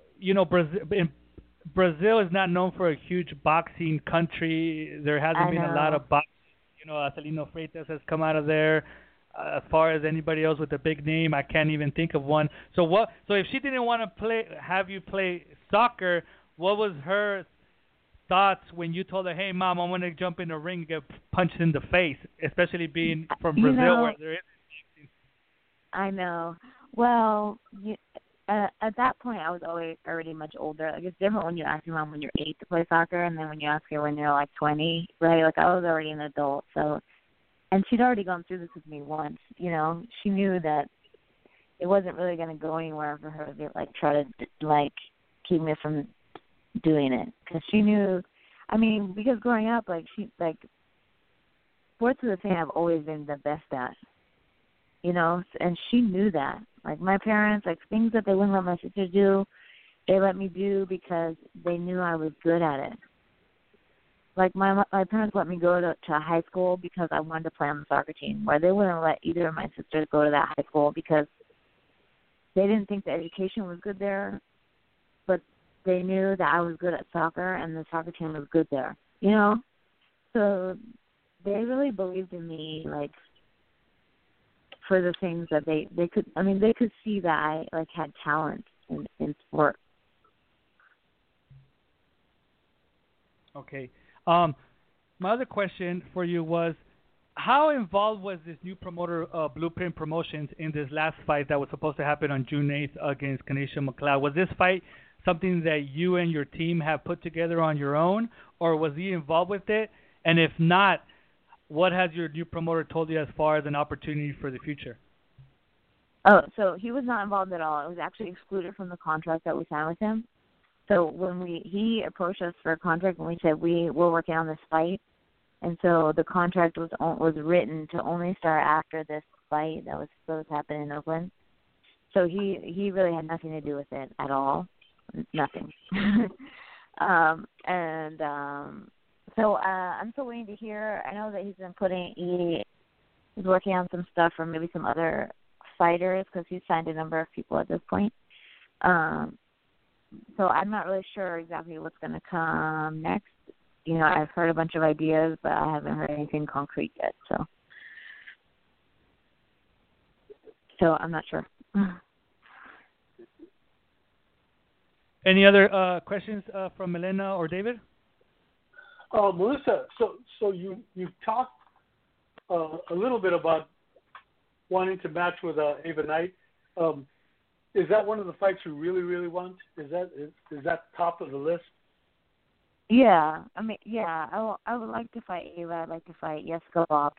Brazil is not known for a huge boxing country. There hasn't been a lot of boxing. Celino Freitas has come out of there. As far as anybody else with a big name, I can't even think of one. So if she didn't want to have you play soccer, what was her thoughts when you told her, "Hey, Mom, I want to jump in the ring and get punched in the face," especially being from Brazil where there is boxing? I know. Well, at that point, I was already much older. Like, it's different when you ask your mom when you're 8 to play soccer, and then when you ask her when you're like 20, right? Like, I was already an adult, so, and she'd already gone through this with me once. She knew that it wasn't really going to go anywhere for her to try to keep me from doing it, because she knew. I mean, because growing up, sports is the thing I've always been the best at. you know, and she knew that. Like my parents, like things that they wouldn't let my sister do, they let me do because they knew I was good at it. Like my parents let me go to high school because I wanted to play on the soccer team, where they wouldn't let either of my sisters go to that high school because they didn't think the education was good there, but they knew that I was good at soccer and the soccer team was good there, you know? So they really believed in me, like, for the things that they could, I mean, they could see that I, like, had talent in sport. Okay. My other question for you was, how involved was this new promoter, Blueprint Promotions, in this last fight that was supposed to happen on June 8th against Kanisha McLeod? Was this fight something that you and your team have put together on your own, or was he involved with it? And if not, what has your new promoter told you as far as an opportunity for the future? Oh, so he was not involved at all. It was actually excluded from the contract that we signed with him. So when he approached us for a contract and we said we're working on this fight, and so the contract was written to only start after this fight that was supposed to happen in Oakland. So he really had nothing to do with it at all, nothing. So I'm still waiting to hear. I know that he's working on some stuff for maybe some other fighters because he's signed a number of people at this point. So I'm not really sure exactly what's going to come next. You know, I've heard a bunch of ideas, but I haven't heard anything concrete yet. So I'm not sure. Any other questions from Milena or David? Melissa, so you've talked a little bit about wanting to match with Ava Knight. Is that one of the fights you really, really want? Is that top of the list? Yeah, I mean, yeah, I would like to fight Ava. I'd like to fight Jessica Bob.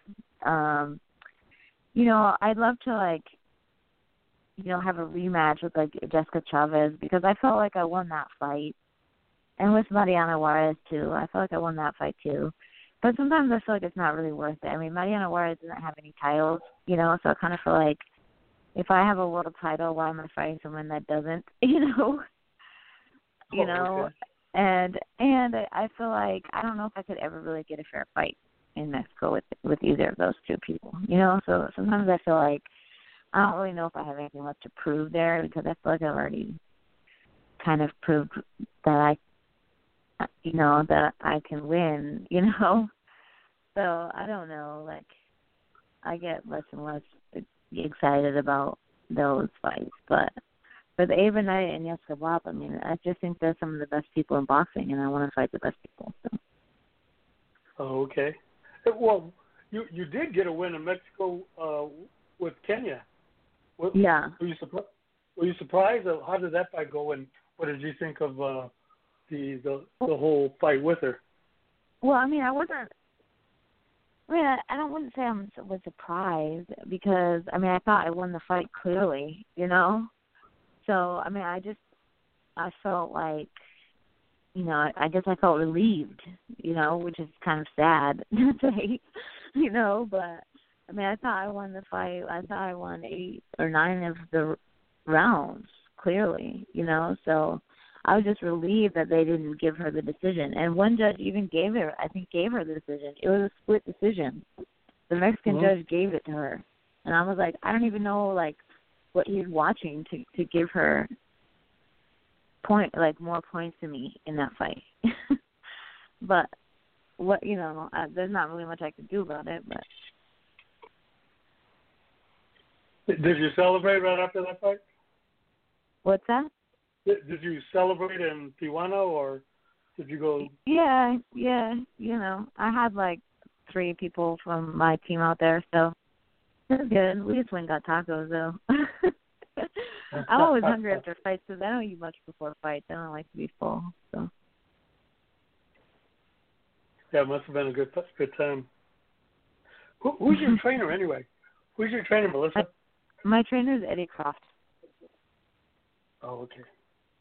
You know, I'd love to, like, you know, have a rematch with, like, Jessica Chavez because I felt like I won that fight. And with Mariana Juarez, too. I felt like I won that fight, too. But sometimes I feel like it's not really worth it. I mean, Mariana Juarez doesn't have any titles, you know, so I kind of feel like if I have a world title, why am I fighting someone that doesn't, you know? Okay. And I feel like I don't know if I could ever really get a fair fight in Mexico with either of those two people, you know? So sometimes I feel like I don't really know if I have anything left to prove there because I feel like I've already kind of proved that that I can win, you know? So I don't know, like I get less and less excited about those fights, but for the Ava Knight and Jessica Bob, I mean, I just think they're some of the best people in boxing, and I want to fight the best people. So. Oh, okay. Well, you did get a win in Mexico with Kenya. Yeah. Were you surprised? How did that fight go, and what did you think of the whole fight with her? Well, I mean, I wouldn't say I was surprised because, I mean, I thought I won the fight clearly, you know? So, I mean, I felt like, you know, I guess I felt relieved, you know, which is kind of sad to say, you know, but, I mean, I thought I won the fight. I thought I won 8 or 9 of the rounds, clearly, you know, so I was just relieved that they didn't give her the decision. And one judge even gave her the decision. It was a split decision. The Mexican judge gave it to her. And I was like, I don't even know, like, what he's watching to give her more points to me in that fight. But there's not really much I could do about it. But did you celebrate right after that fight? What's that? Did you celebrate in Tijuana or did you go? Yeah. You know, I had like 3 people from my team out there, so. That's good. We just went and got tacos, though. I'm always hungry after fights because I don't eat much before fights. I don't like to be full. So. Yeah, it must have been a good time. Who's your trainer anyway? Who's your trainer, Melissa? My trainer is Eddie Croft. Oh, okay.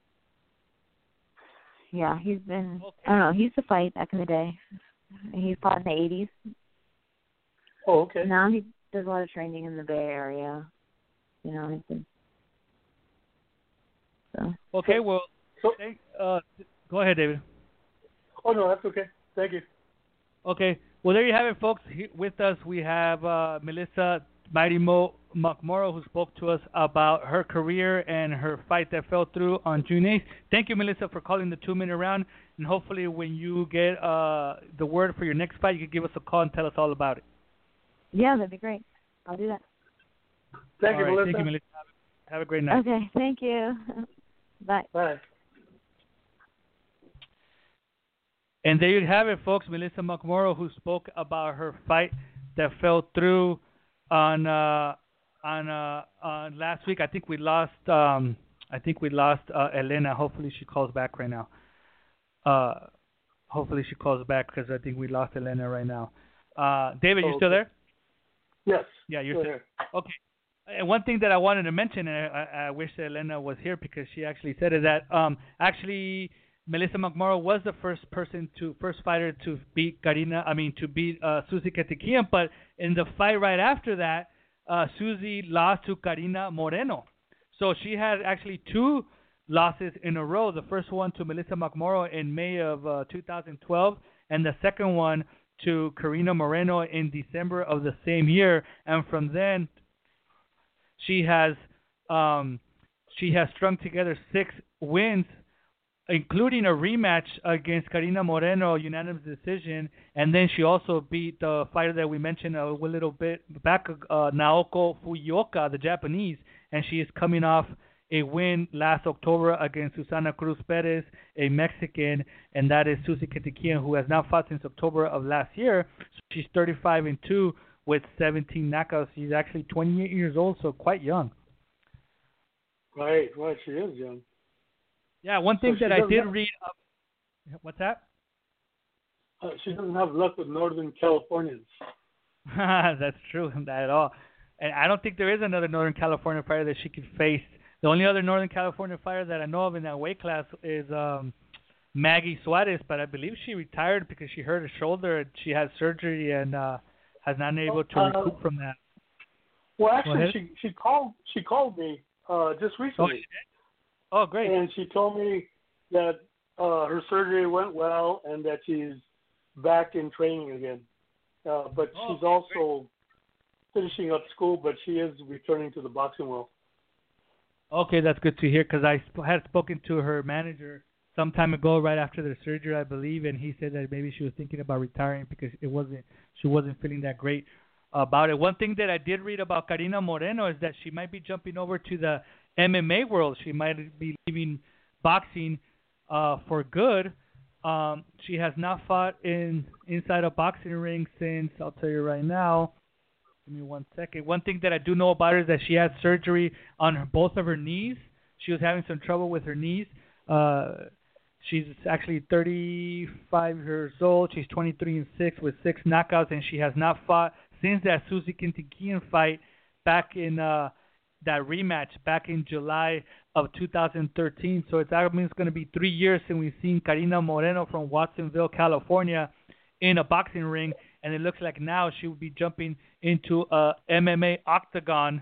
Yeah, he's been. I don't know. He used to fight back in the day. He fought in the 80s. Oh, okay. Now does a lot of training in the Bay Area. You know, he's been, so. Okay, well, go ahead, David. Oh, no, that's okay. Thank you. Okay, well, there you have it, folks. With us, we have Melissa Mighty Mo McMorrow, who spoke to us about her career and her fight that fell through on June 8th. Thank you, Melissa, for calling the 2-minute round. And hopefully when you get the word for your next fight, you can give us a call and tell us all about it. Yeah, that'd be great. I'll do that. Thank you, Melissa. Thank you, Melissa. Have a great night. Okay, thank you. Bye. Bye. And there you have it, folks. Melissa McMorrow, who spoke about her fight that fell through on last week. I think we lost. Elena. Hopefully she calls back right now. Hopefully she calls back because I think we lost Elena right now. David, you still there? Yes. Yeah, you're still here. Okay. And one thing that I wanted to mention, and I wish that Elena was here because she actually said it, that actually Melissa McMorrow was the first fighter to beat Suzy Ketikian, but in the fight right after that, Suzy lost to Karina Moreno. So she had actually 2 losses in a row. The first one to Melissa McMorrow in May of 2012, and the second one to Karina Moreno in December of the same year. And from then, she has strung together 6 wins, including a rematch against Karina Moreno, unanimous decision, and then she also beat the fighter that we mentioned a little bit back, Naoko Fujioka, the Japanese, and she is coming off a win last October against Susana Cruz Perez, a Mexican, and that is Suzy Ketikian, who has not fought since October of last year. So she's 35-2 with 17 knockouts. She's actually 28 years old, so quite young. Right, she is young. Yeah, one thing that I did read. What's that? She doesn't have luck with Northern Californians. That's true, not at all. And I don't think there is another Northern California fighter that she could face. The only other Northern California fighter that I know of in that weight class is Maggie Suarez, but I believe she retired because she hurt her shoulder. She had surgery and has not been able to recoup from that. Well, actually, she called me just recently. Oh, great. And she told me that her surgery went well and that she's back in training again. But she's also finishing up school, but she is returning to the boxing world. Okay, that's good to hear because I had spoken to her manager some time ago, right after the surgery, I believe, and he said that maybe she was thinking about retiring because she wasn't feeling that great about it. One thing that I did read about Karina Moreno is that she might be jumping over to the MMA world. She might be leaving boxing for good. She has not fought inside a boxing ring since, I'll tell you right now. Give me 1 second. One thing that I do know about her is that she had surgery on both of her knees. She was having some trouble with her knees. She's actually 35 years old. She's 23-6 with 6 knockouts, and she has not fought since that Suzy Ketikian fight back in that rematch back in July of 2013. So it's going to be 3 years since we've seen Karina Moreno from Watsonville, California, in a boxing ring, and it looks like now she will be jumping into a MMA octagon.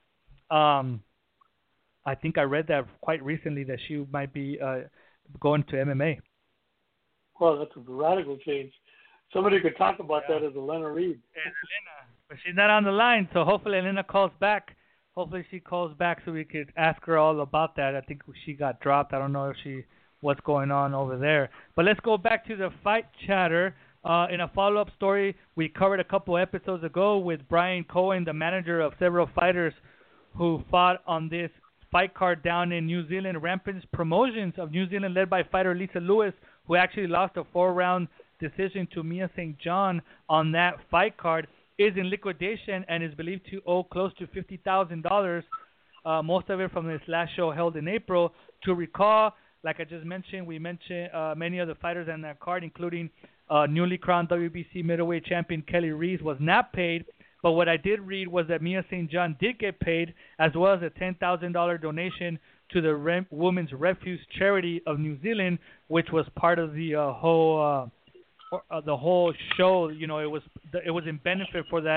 I think I read that quite recently that she might be going to MMA. Well, that's a radical change. Somebody could talk about that as Elena Reed. But she's not on the line, so hopefully Elena calls back. Hopefully she calls back so we could ask her all about that. I think she got dropped. I don't know what's going on over there. But let's go back to the fight chatter. In a follow-up story we covered a couple episodes ago with Brian Cohen, the manager of several fighters who fought on this fight card down in New Zealand, Rampage Promotions of New Zealand, led by fighter Lisa Lewis, who actually lost a 4-round decision to Mia St. John on that fight card, is in liquidation and is believed to owe close to $50,000, most of it from this last show held in April. To recall, like I just mentioned, we mentioned many of the fighters on that card, including newly crowned WBC middleweight champion Kelly Reese, was not paid. But what I did read was that Mia St. John did get paid, as well as a $10,000 donation to the Women's Refuge Charity of New Zealand, which was part of the whole show. You know, it was in benefit for that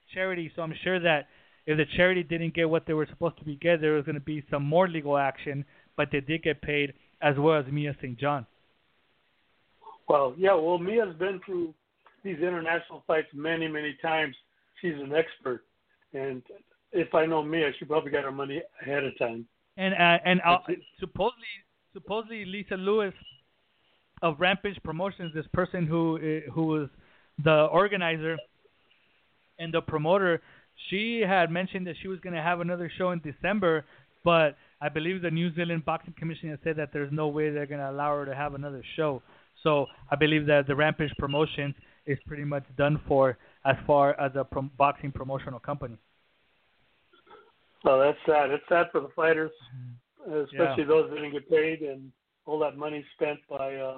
charity, so I'm sure that if the charity didn't get what they were supposed to be getting, there was going to be some more legal action, but they did get paid, as well as Mia St. John. Well, yeah, Mia's been through these international fights many, many times. She's an expert. And if I know Mia, she probably got her money ahead of time. And supposedly Lisa Lewis of Rampage Promotions, this person who was the organizer and the promoter, she had mentioned that she was going to have another show in December, but I believe the New Zealand Boxing Commission has said that there's no way they're going to allow her to have another show. So I believe that the Rampage Promotions is pretty much done for as far as a boxing promotional company. Well, that's sad. It's sad for the fighters, especially those that didn't get paid and all that money spent by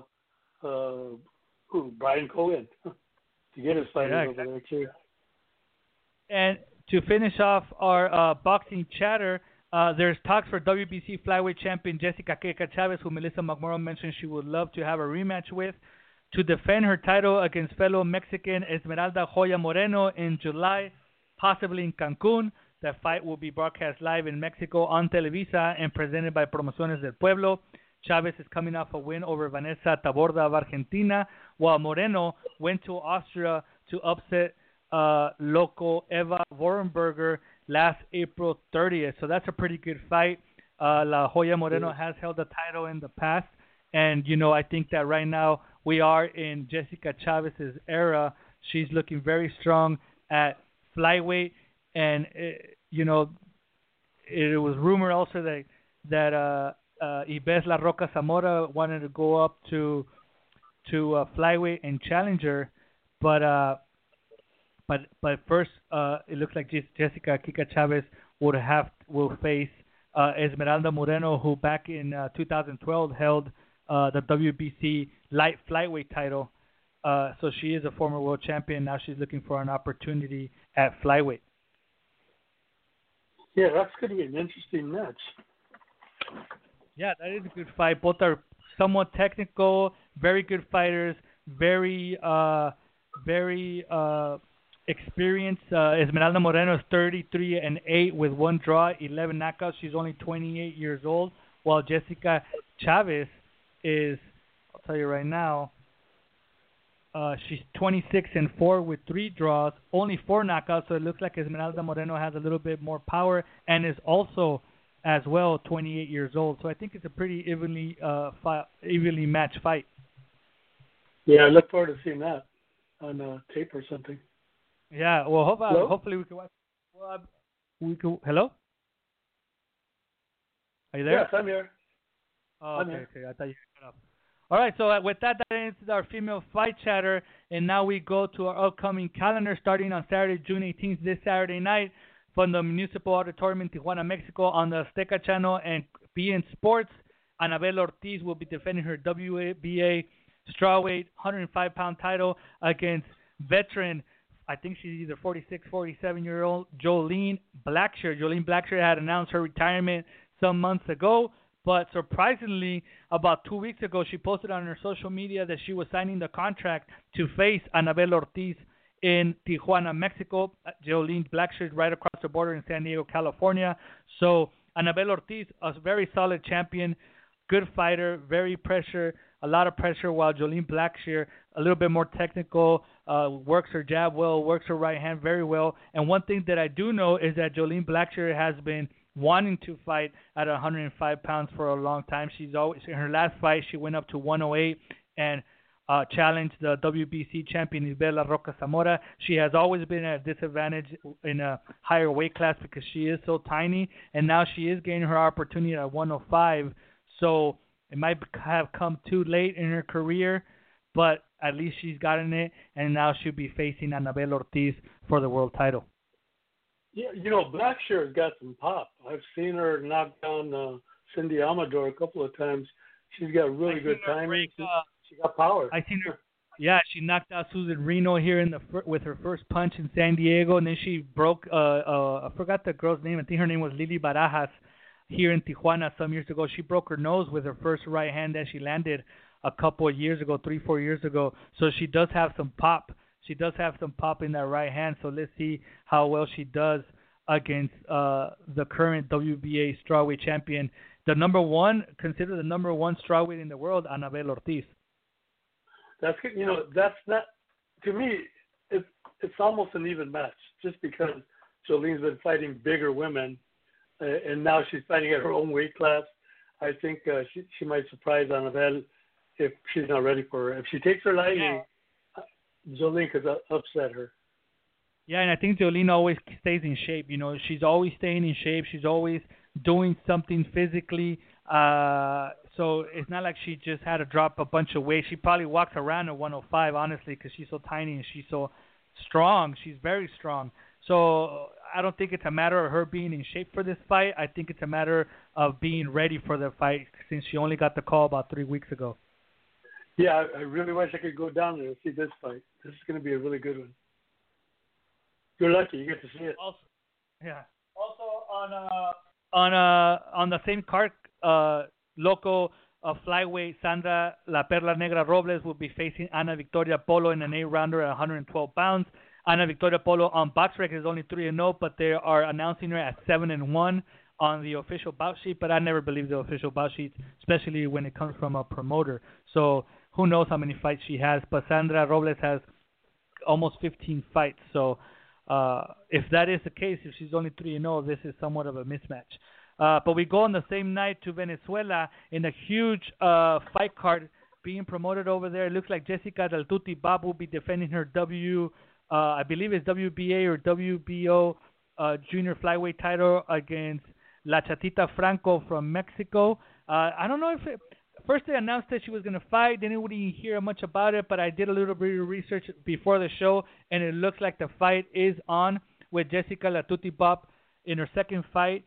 Brian Cohen to get his fighters over there too. And to finish off our boxing chatter, there's talks for WBC flyweight champion Jessica Kika Chavez, who Melissa McMorrow mentioned she would love to have a rematch with, to defend her title against fellow Mexican Esmeralda Joya Moreno in July, possibly in Cancun. That fight will be broadcast live in Mexico on Televisa and presented by Promociones del Pueblo. Chavez is coming off a win over Vanessa Taborda of Argentina, while Moreno went to Austria to upset local Eva Vorenberger last April 30th. So that's a pretty good fight. La Joya Moreno has held the title in the past. And, I think that right now we are in Jessica Chavez's era. She's looking very strong at flyweight. And, it was rumored also that Ives La Roca Zamora wanted to go up to flyweight and challenge her. But first, it looks like Jessica Kika Chavez will face Esmeralda Moreno, who back in 2012 held the WBC light flyweight title. So she is a former world champion. Now she's looking for an opportunity at flyweight. Yeah, that's going to be an interesting match. Yeah, that is a good fight. Both are somewhat technical, very good fighters, very experienced. Esmeralda Moreno is 33-8 with one draw, 11 knockouts. She's only 28 years old, while Jessica Chavez is, I'll tell you right now, she's 26-4 with 3 draws, only 4 knockouts. So it looks like Esmeralda Moreno has a little bit more power and is also, as well, 28 years old. So I think it's a pretty evenly matched fight. Yeah, I look forward to seeing that on tape or something. Yeah, well, hopefully we can watch. Hello? Are you there? Yes, I'm here. Oh, okay. I thought you cut off. All right, so with that ends our female fight chatter, and now we go to our upcoming calendar starting on Saturday, June 18th, this Saturday night, from the Municipal Auditorium in Tijuana, Mexico, on the Azteca channel and beIN Sports. Anabel Ortiz will be defending her WBA strawweight 105-pound title against veteran, I think she's either 46, 47-year-old Jolene Blackshear. Jolene Blackshear had announced her retirement some months ago, but surprisingly, about 2 weeks ago, she posted on her social media that she was signing the contract to face Anabel Ortiz in Tijuana, Mexico. Jolene Blackshear is right across the border in San Diego, California. So Anabel Ortiz, a very solid champion, good fighter, a lot of pressure, while Jolene Blackshear, a little bit more technical, works her jab well, works her right hand very well. And one thing that I do know is that Jolene Blackshear has been wanting to fight at 105 pounds for a long time. She's always, in her last fight, she went up to 108 and challenged the WBC champion Ives La Roca Zamora. She has always been at a disadvantage in a higher weight class because she is so tiny, and now she is gaining her opportunity at 105. So it might have come too late in her career, but at least she's gotten it, and now she'll be facing Anabel Ortiz for the world title. Yeah, Blackshear's got some pop. I've seen her knock down Cindy Amador a couple of times. She's got really good timing. She got power. I seen her. Yeah, she knocked out Susan Reno here with her first punch in San Diego, and then she broke. I forgot the girl's name. I think her name was Lily Barajas. Here in Tijuana some years ago, she broke her nose with her first right hand that she landed a couple of years ago, 3-4 years ago. So she does have some pop. She does have some pop in that right hand, so let's see how well she does against the current WBA strawweight champion, considered the number one strawweight in the world, Anabel Ortiz. That's that's not, to me. It's almost an even match, just because Jolene's been fighting bigger women, and now she's fighting at her own weight class. I think she might surprise Anabel if she's not ready for her. If she takes her lightly, Jolene could upset her. Yeah, and I think Jolene always stays in shape. She's always staying in shape. She's always doing something physically. So it's not like she just had to drop a bunch of weight. She probably walks around at 105, honestly, because she's so tiny and she's so strong. She's very strong. So I don't think it's a matter of her being in shape for this fight. I think it's a matter of being ready for the fight, since she only got the call about 3 weeks ago. Yeah, I really wish I could go down there and see this fight. This is going to be a really good one. You're lucky you get to see it. Also, yeah. Also on the same card, local flyweight Sandra La Perla Negra Robles will be facing Ana Victoria Polo in an 8-rounder at 112 pounds. Ana Victoria Polo on BoxRec is only 3-0, but they are announcing her at 7-1 on the official bout sheet. But I never believe the official bout sheet, especially when it comes from a promoter. So who knows how many fights she has? But Sandra Robles has almost 15 fights. So if that is the case, if she's only 3-0, this is somewhat of a mismatch. But we go on the same night to Venezuela in a huge fight card being promoted over there. It looks like Jessica Del Tuti Bob will be defending her I believe it's WBA or WBO junior flyweight title against La Chatita Franco from Mexico. I don't know if first they announced that she was going to fight. Then we didn't hear much about it, but I did a little bit of research before the show, and it looks like the fight is on with Jessica La Tuti Bob in her second fight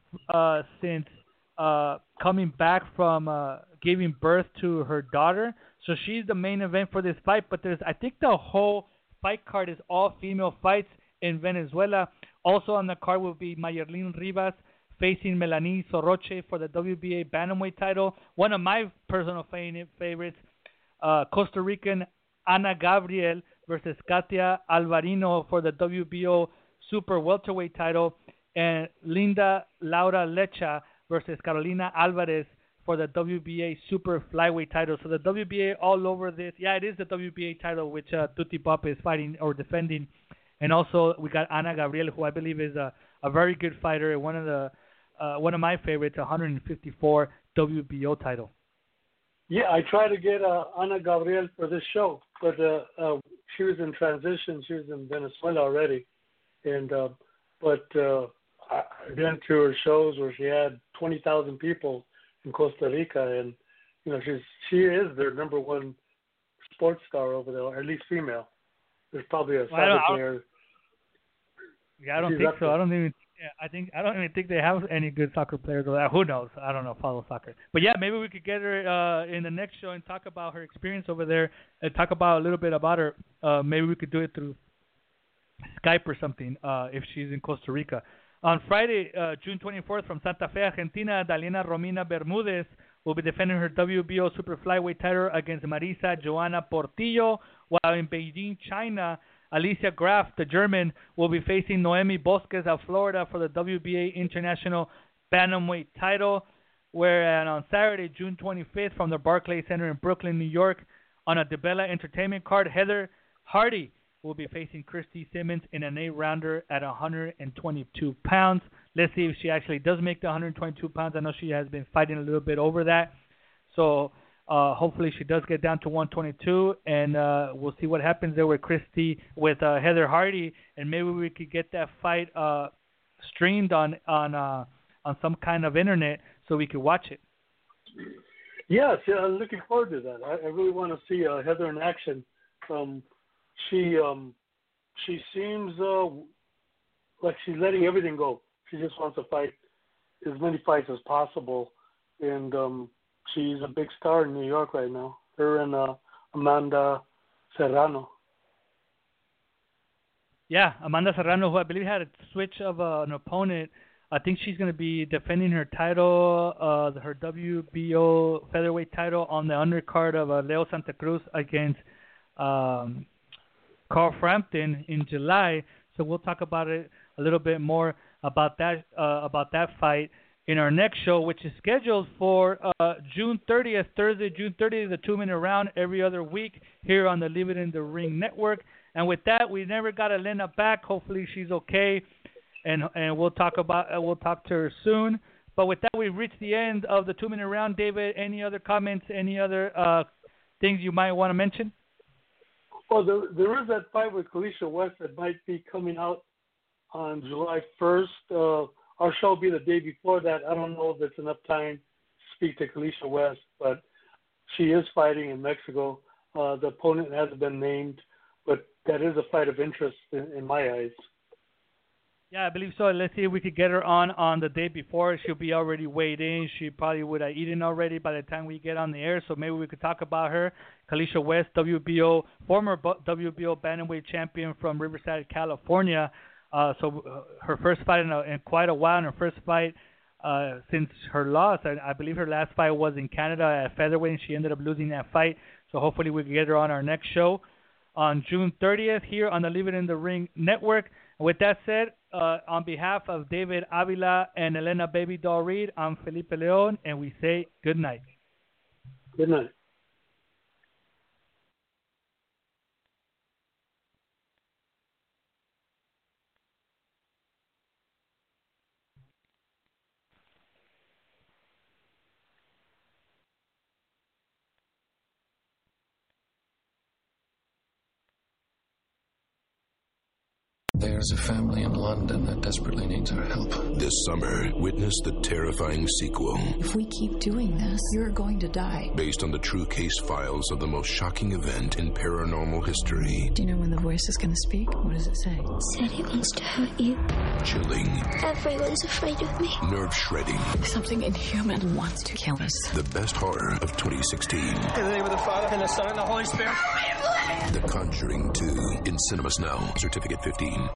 since coming back from giving birth to her daughter. So she's the main event for this fight, but I think the whole fight card is all female fights in Venezuela. Also on the card will be Mayerlin Rivas facing Melanie Soroche for the WBA bantamweight title. One of my personal favorites, Costa Rican Ana Gabriel versus Katia Alvarino for the WBO super welterweight title, and Linda Laura Lecha versus Carolina Alvarez for the WBA super flyweight title. So the WBA all over this. Yeah, it is the WBA title which Tuti Pop is fighting or defending. And also we got Ana Gabriel, who I believe is a very good fighter, one of my favorites, 154 WBO title. Yeah, I tried to get Ana Gabriel for this show, but she was in transition. She was in Venezuela already, and but I've been to her shows where she had 20,000 people in Costa Rica, and she is their number one sports star over there, or at least female. There's probably a soccer player. Yeah, I don't think so. I don't even think they have any good soccer players over there. Who knows? I don't know. Follow soccer. But yeah, maybe we could get her in the next show and talk about her experience over there and talk about a little bit about her. Maybe we could do it through Skype or something if she's in Costa Rica. On Friday, June 24th, from Santa Fe, Argentina, Daliana Romina Bermudez will be defending her WBO super flyweight title against Marisa Joana Portillo, while in Beijing, China, Alicia Graf, the German, will be facing Noemi Bosques of Florida for the WBA International Bantamweight title. Whereas on Saturday, June 25th, from the Barclays Center in Brooklyn, New York, on a DeBella Entertainment card, Heather Hardy will be facing Christy Simmons in an 8-rounder at 122 pounds. Let's see if she actually does make the 122 pounds. I know she has been fighting a little bit over that. So hopefully she does get down to 122, and we'll see what happens there with Heather Hardy, and maybe we could get that fight streamed on some kind of internet so we could watch it. Yes, yeah, I'm looking forward to that. I really want to see Heather in action. She seems like she's letting everything go. She just wants to fight as many fights as possible, and she's a big star in New York right now. Her and Amanda Serrano. Yeah, Amanda Serrano, who I believe had a switch of an opponent. I think she's going to be defending her title, her WBO featherweight title, on the undercard of Leo Santa Cruz against Carl Frampton in July. So we'll talk about it a little bit more about that fight in our next show, which is scheduled for June 30th, Thursday, June 30th, the 2-minute round every other week here on the Leave It in the Ring network. And with that, we never got Elena back. Hopefully she's okay, and we'll talk to her soon. But with that, we've reached the end of the 2-minute round. David, any other comments? Any other things you might want to mention? Well, there is that fight with Kalisha West that might be coming out on July 1st. Our show will be the day before that. I don't know if it's enough time to speak to Kalisha West, but she is fighting in Mexico. The opponent hasn't been named, but that is a fight of interest in my eyes. Yeah, I believe so. Let's see if we could get her on the day before. She'll be already weighed in. She probably would have eaten already by the time we get on the air, so maybe we could talk about her. Kalisha West, former WBO bantamweight champion from Riverside, California. So her first fight in quite a while, and her first fight since her loss. I believe her last fight was in Canada at featherweight, and she ended up losing that fight. So hopefully we can get her on our next show on June 30th here on the Leave It in the Ring network. With that said, on behalf of David Avila and Elena Baby Doll Reed, I'm Felipe Leon, and we say good night. Good night. There's a family in London that desperately needs our help. This summer, witness the terrifying sequel. If we keep doing this, you're going to die. Based on the true case files of the most shocking event in paranormal history. Do you know when the voice is going to speak? What does it say? It said it wants to hurt you. Chilling. Everyone's afraid of me. Nerve-shredding. Something inhuman wants to kill us. The best horror of 2016. In the name of the Father, and the Son, and the Holy Spirit. The Conjuring 2 in cinemas now. Certificate 15.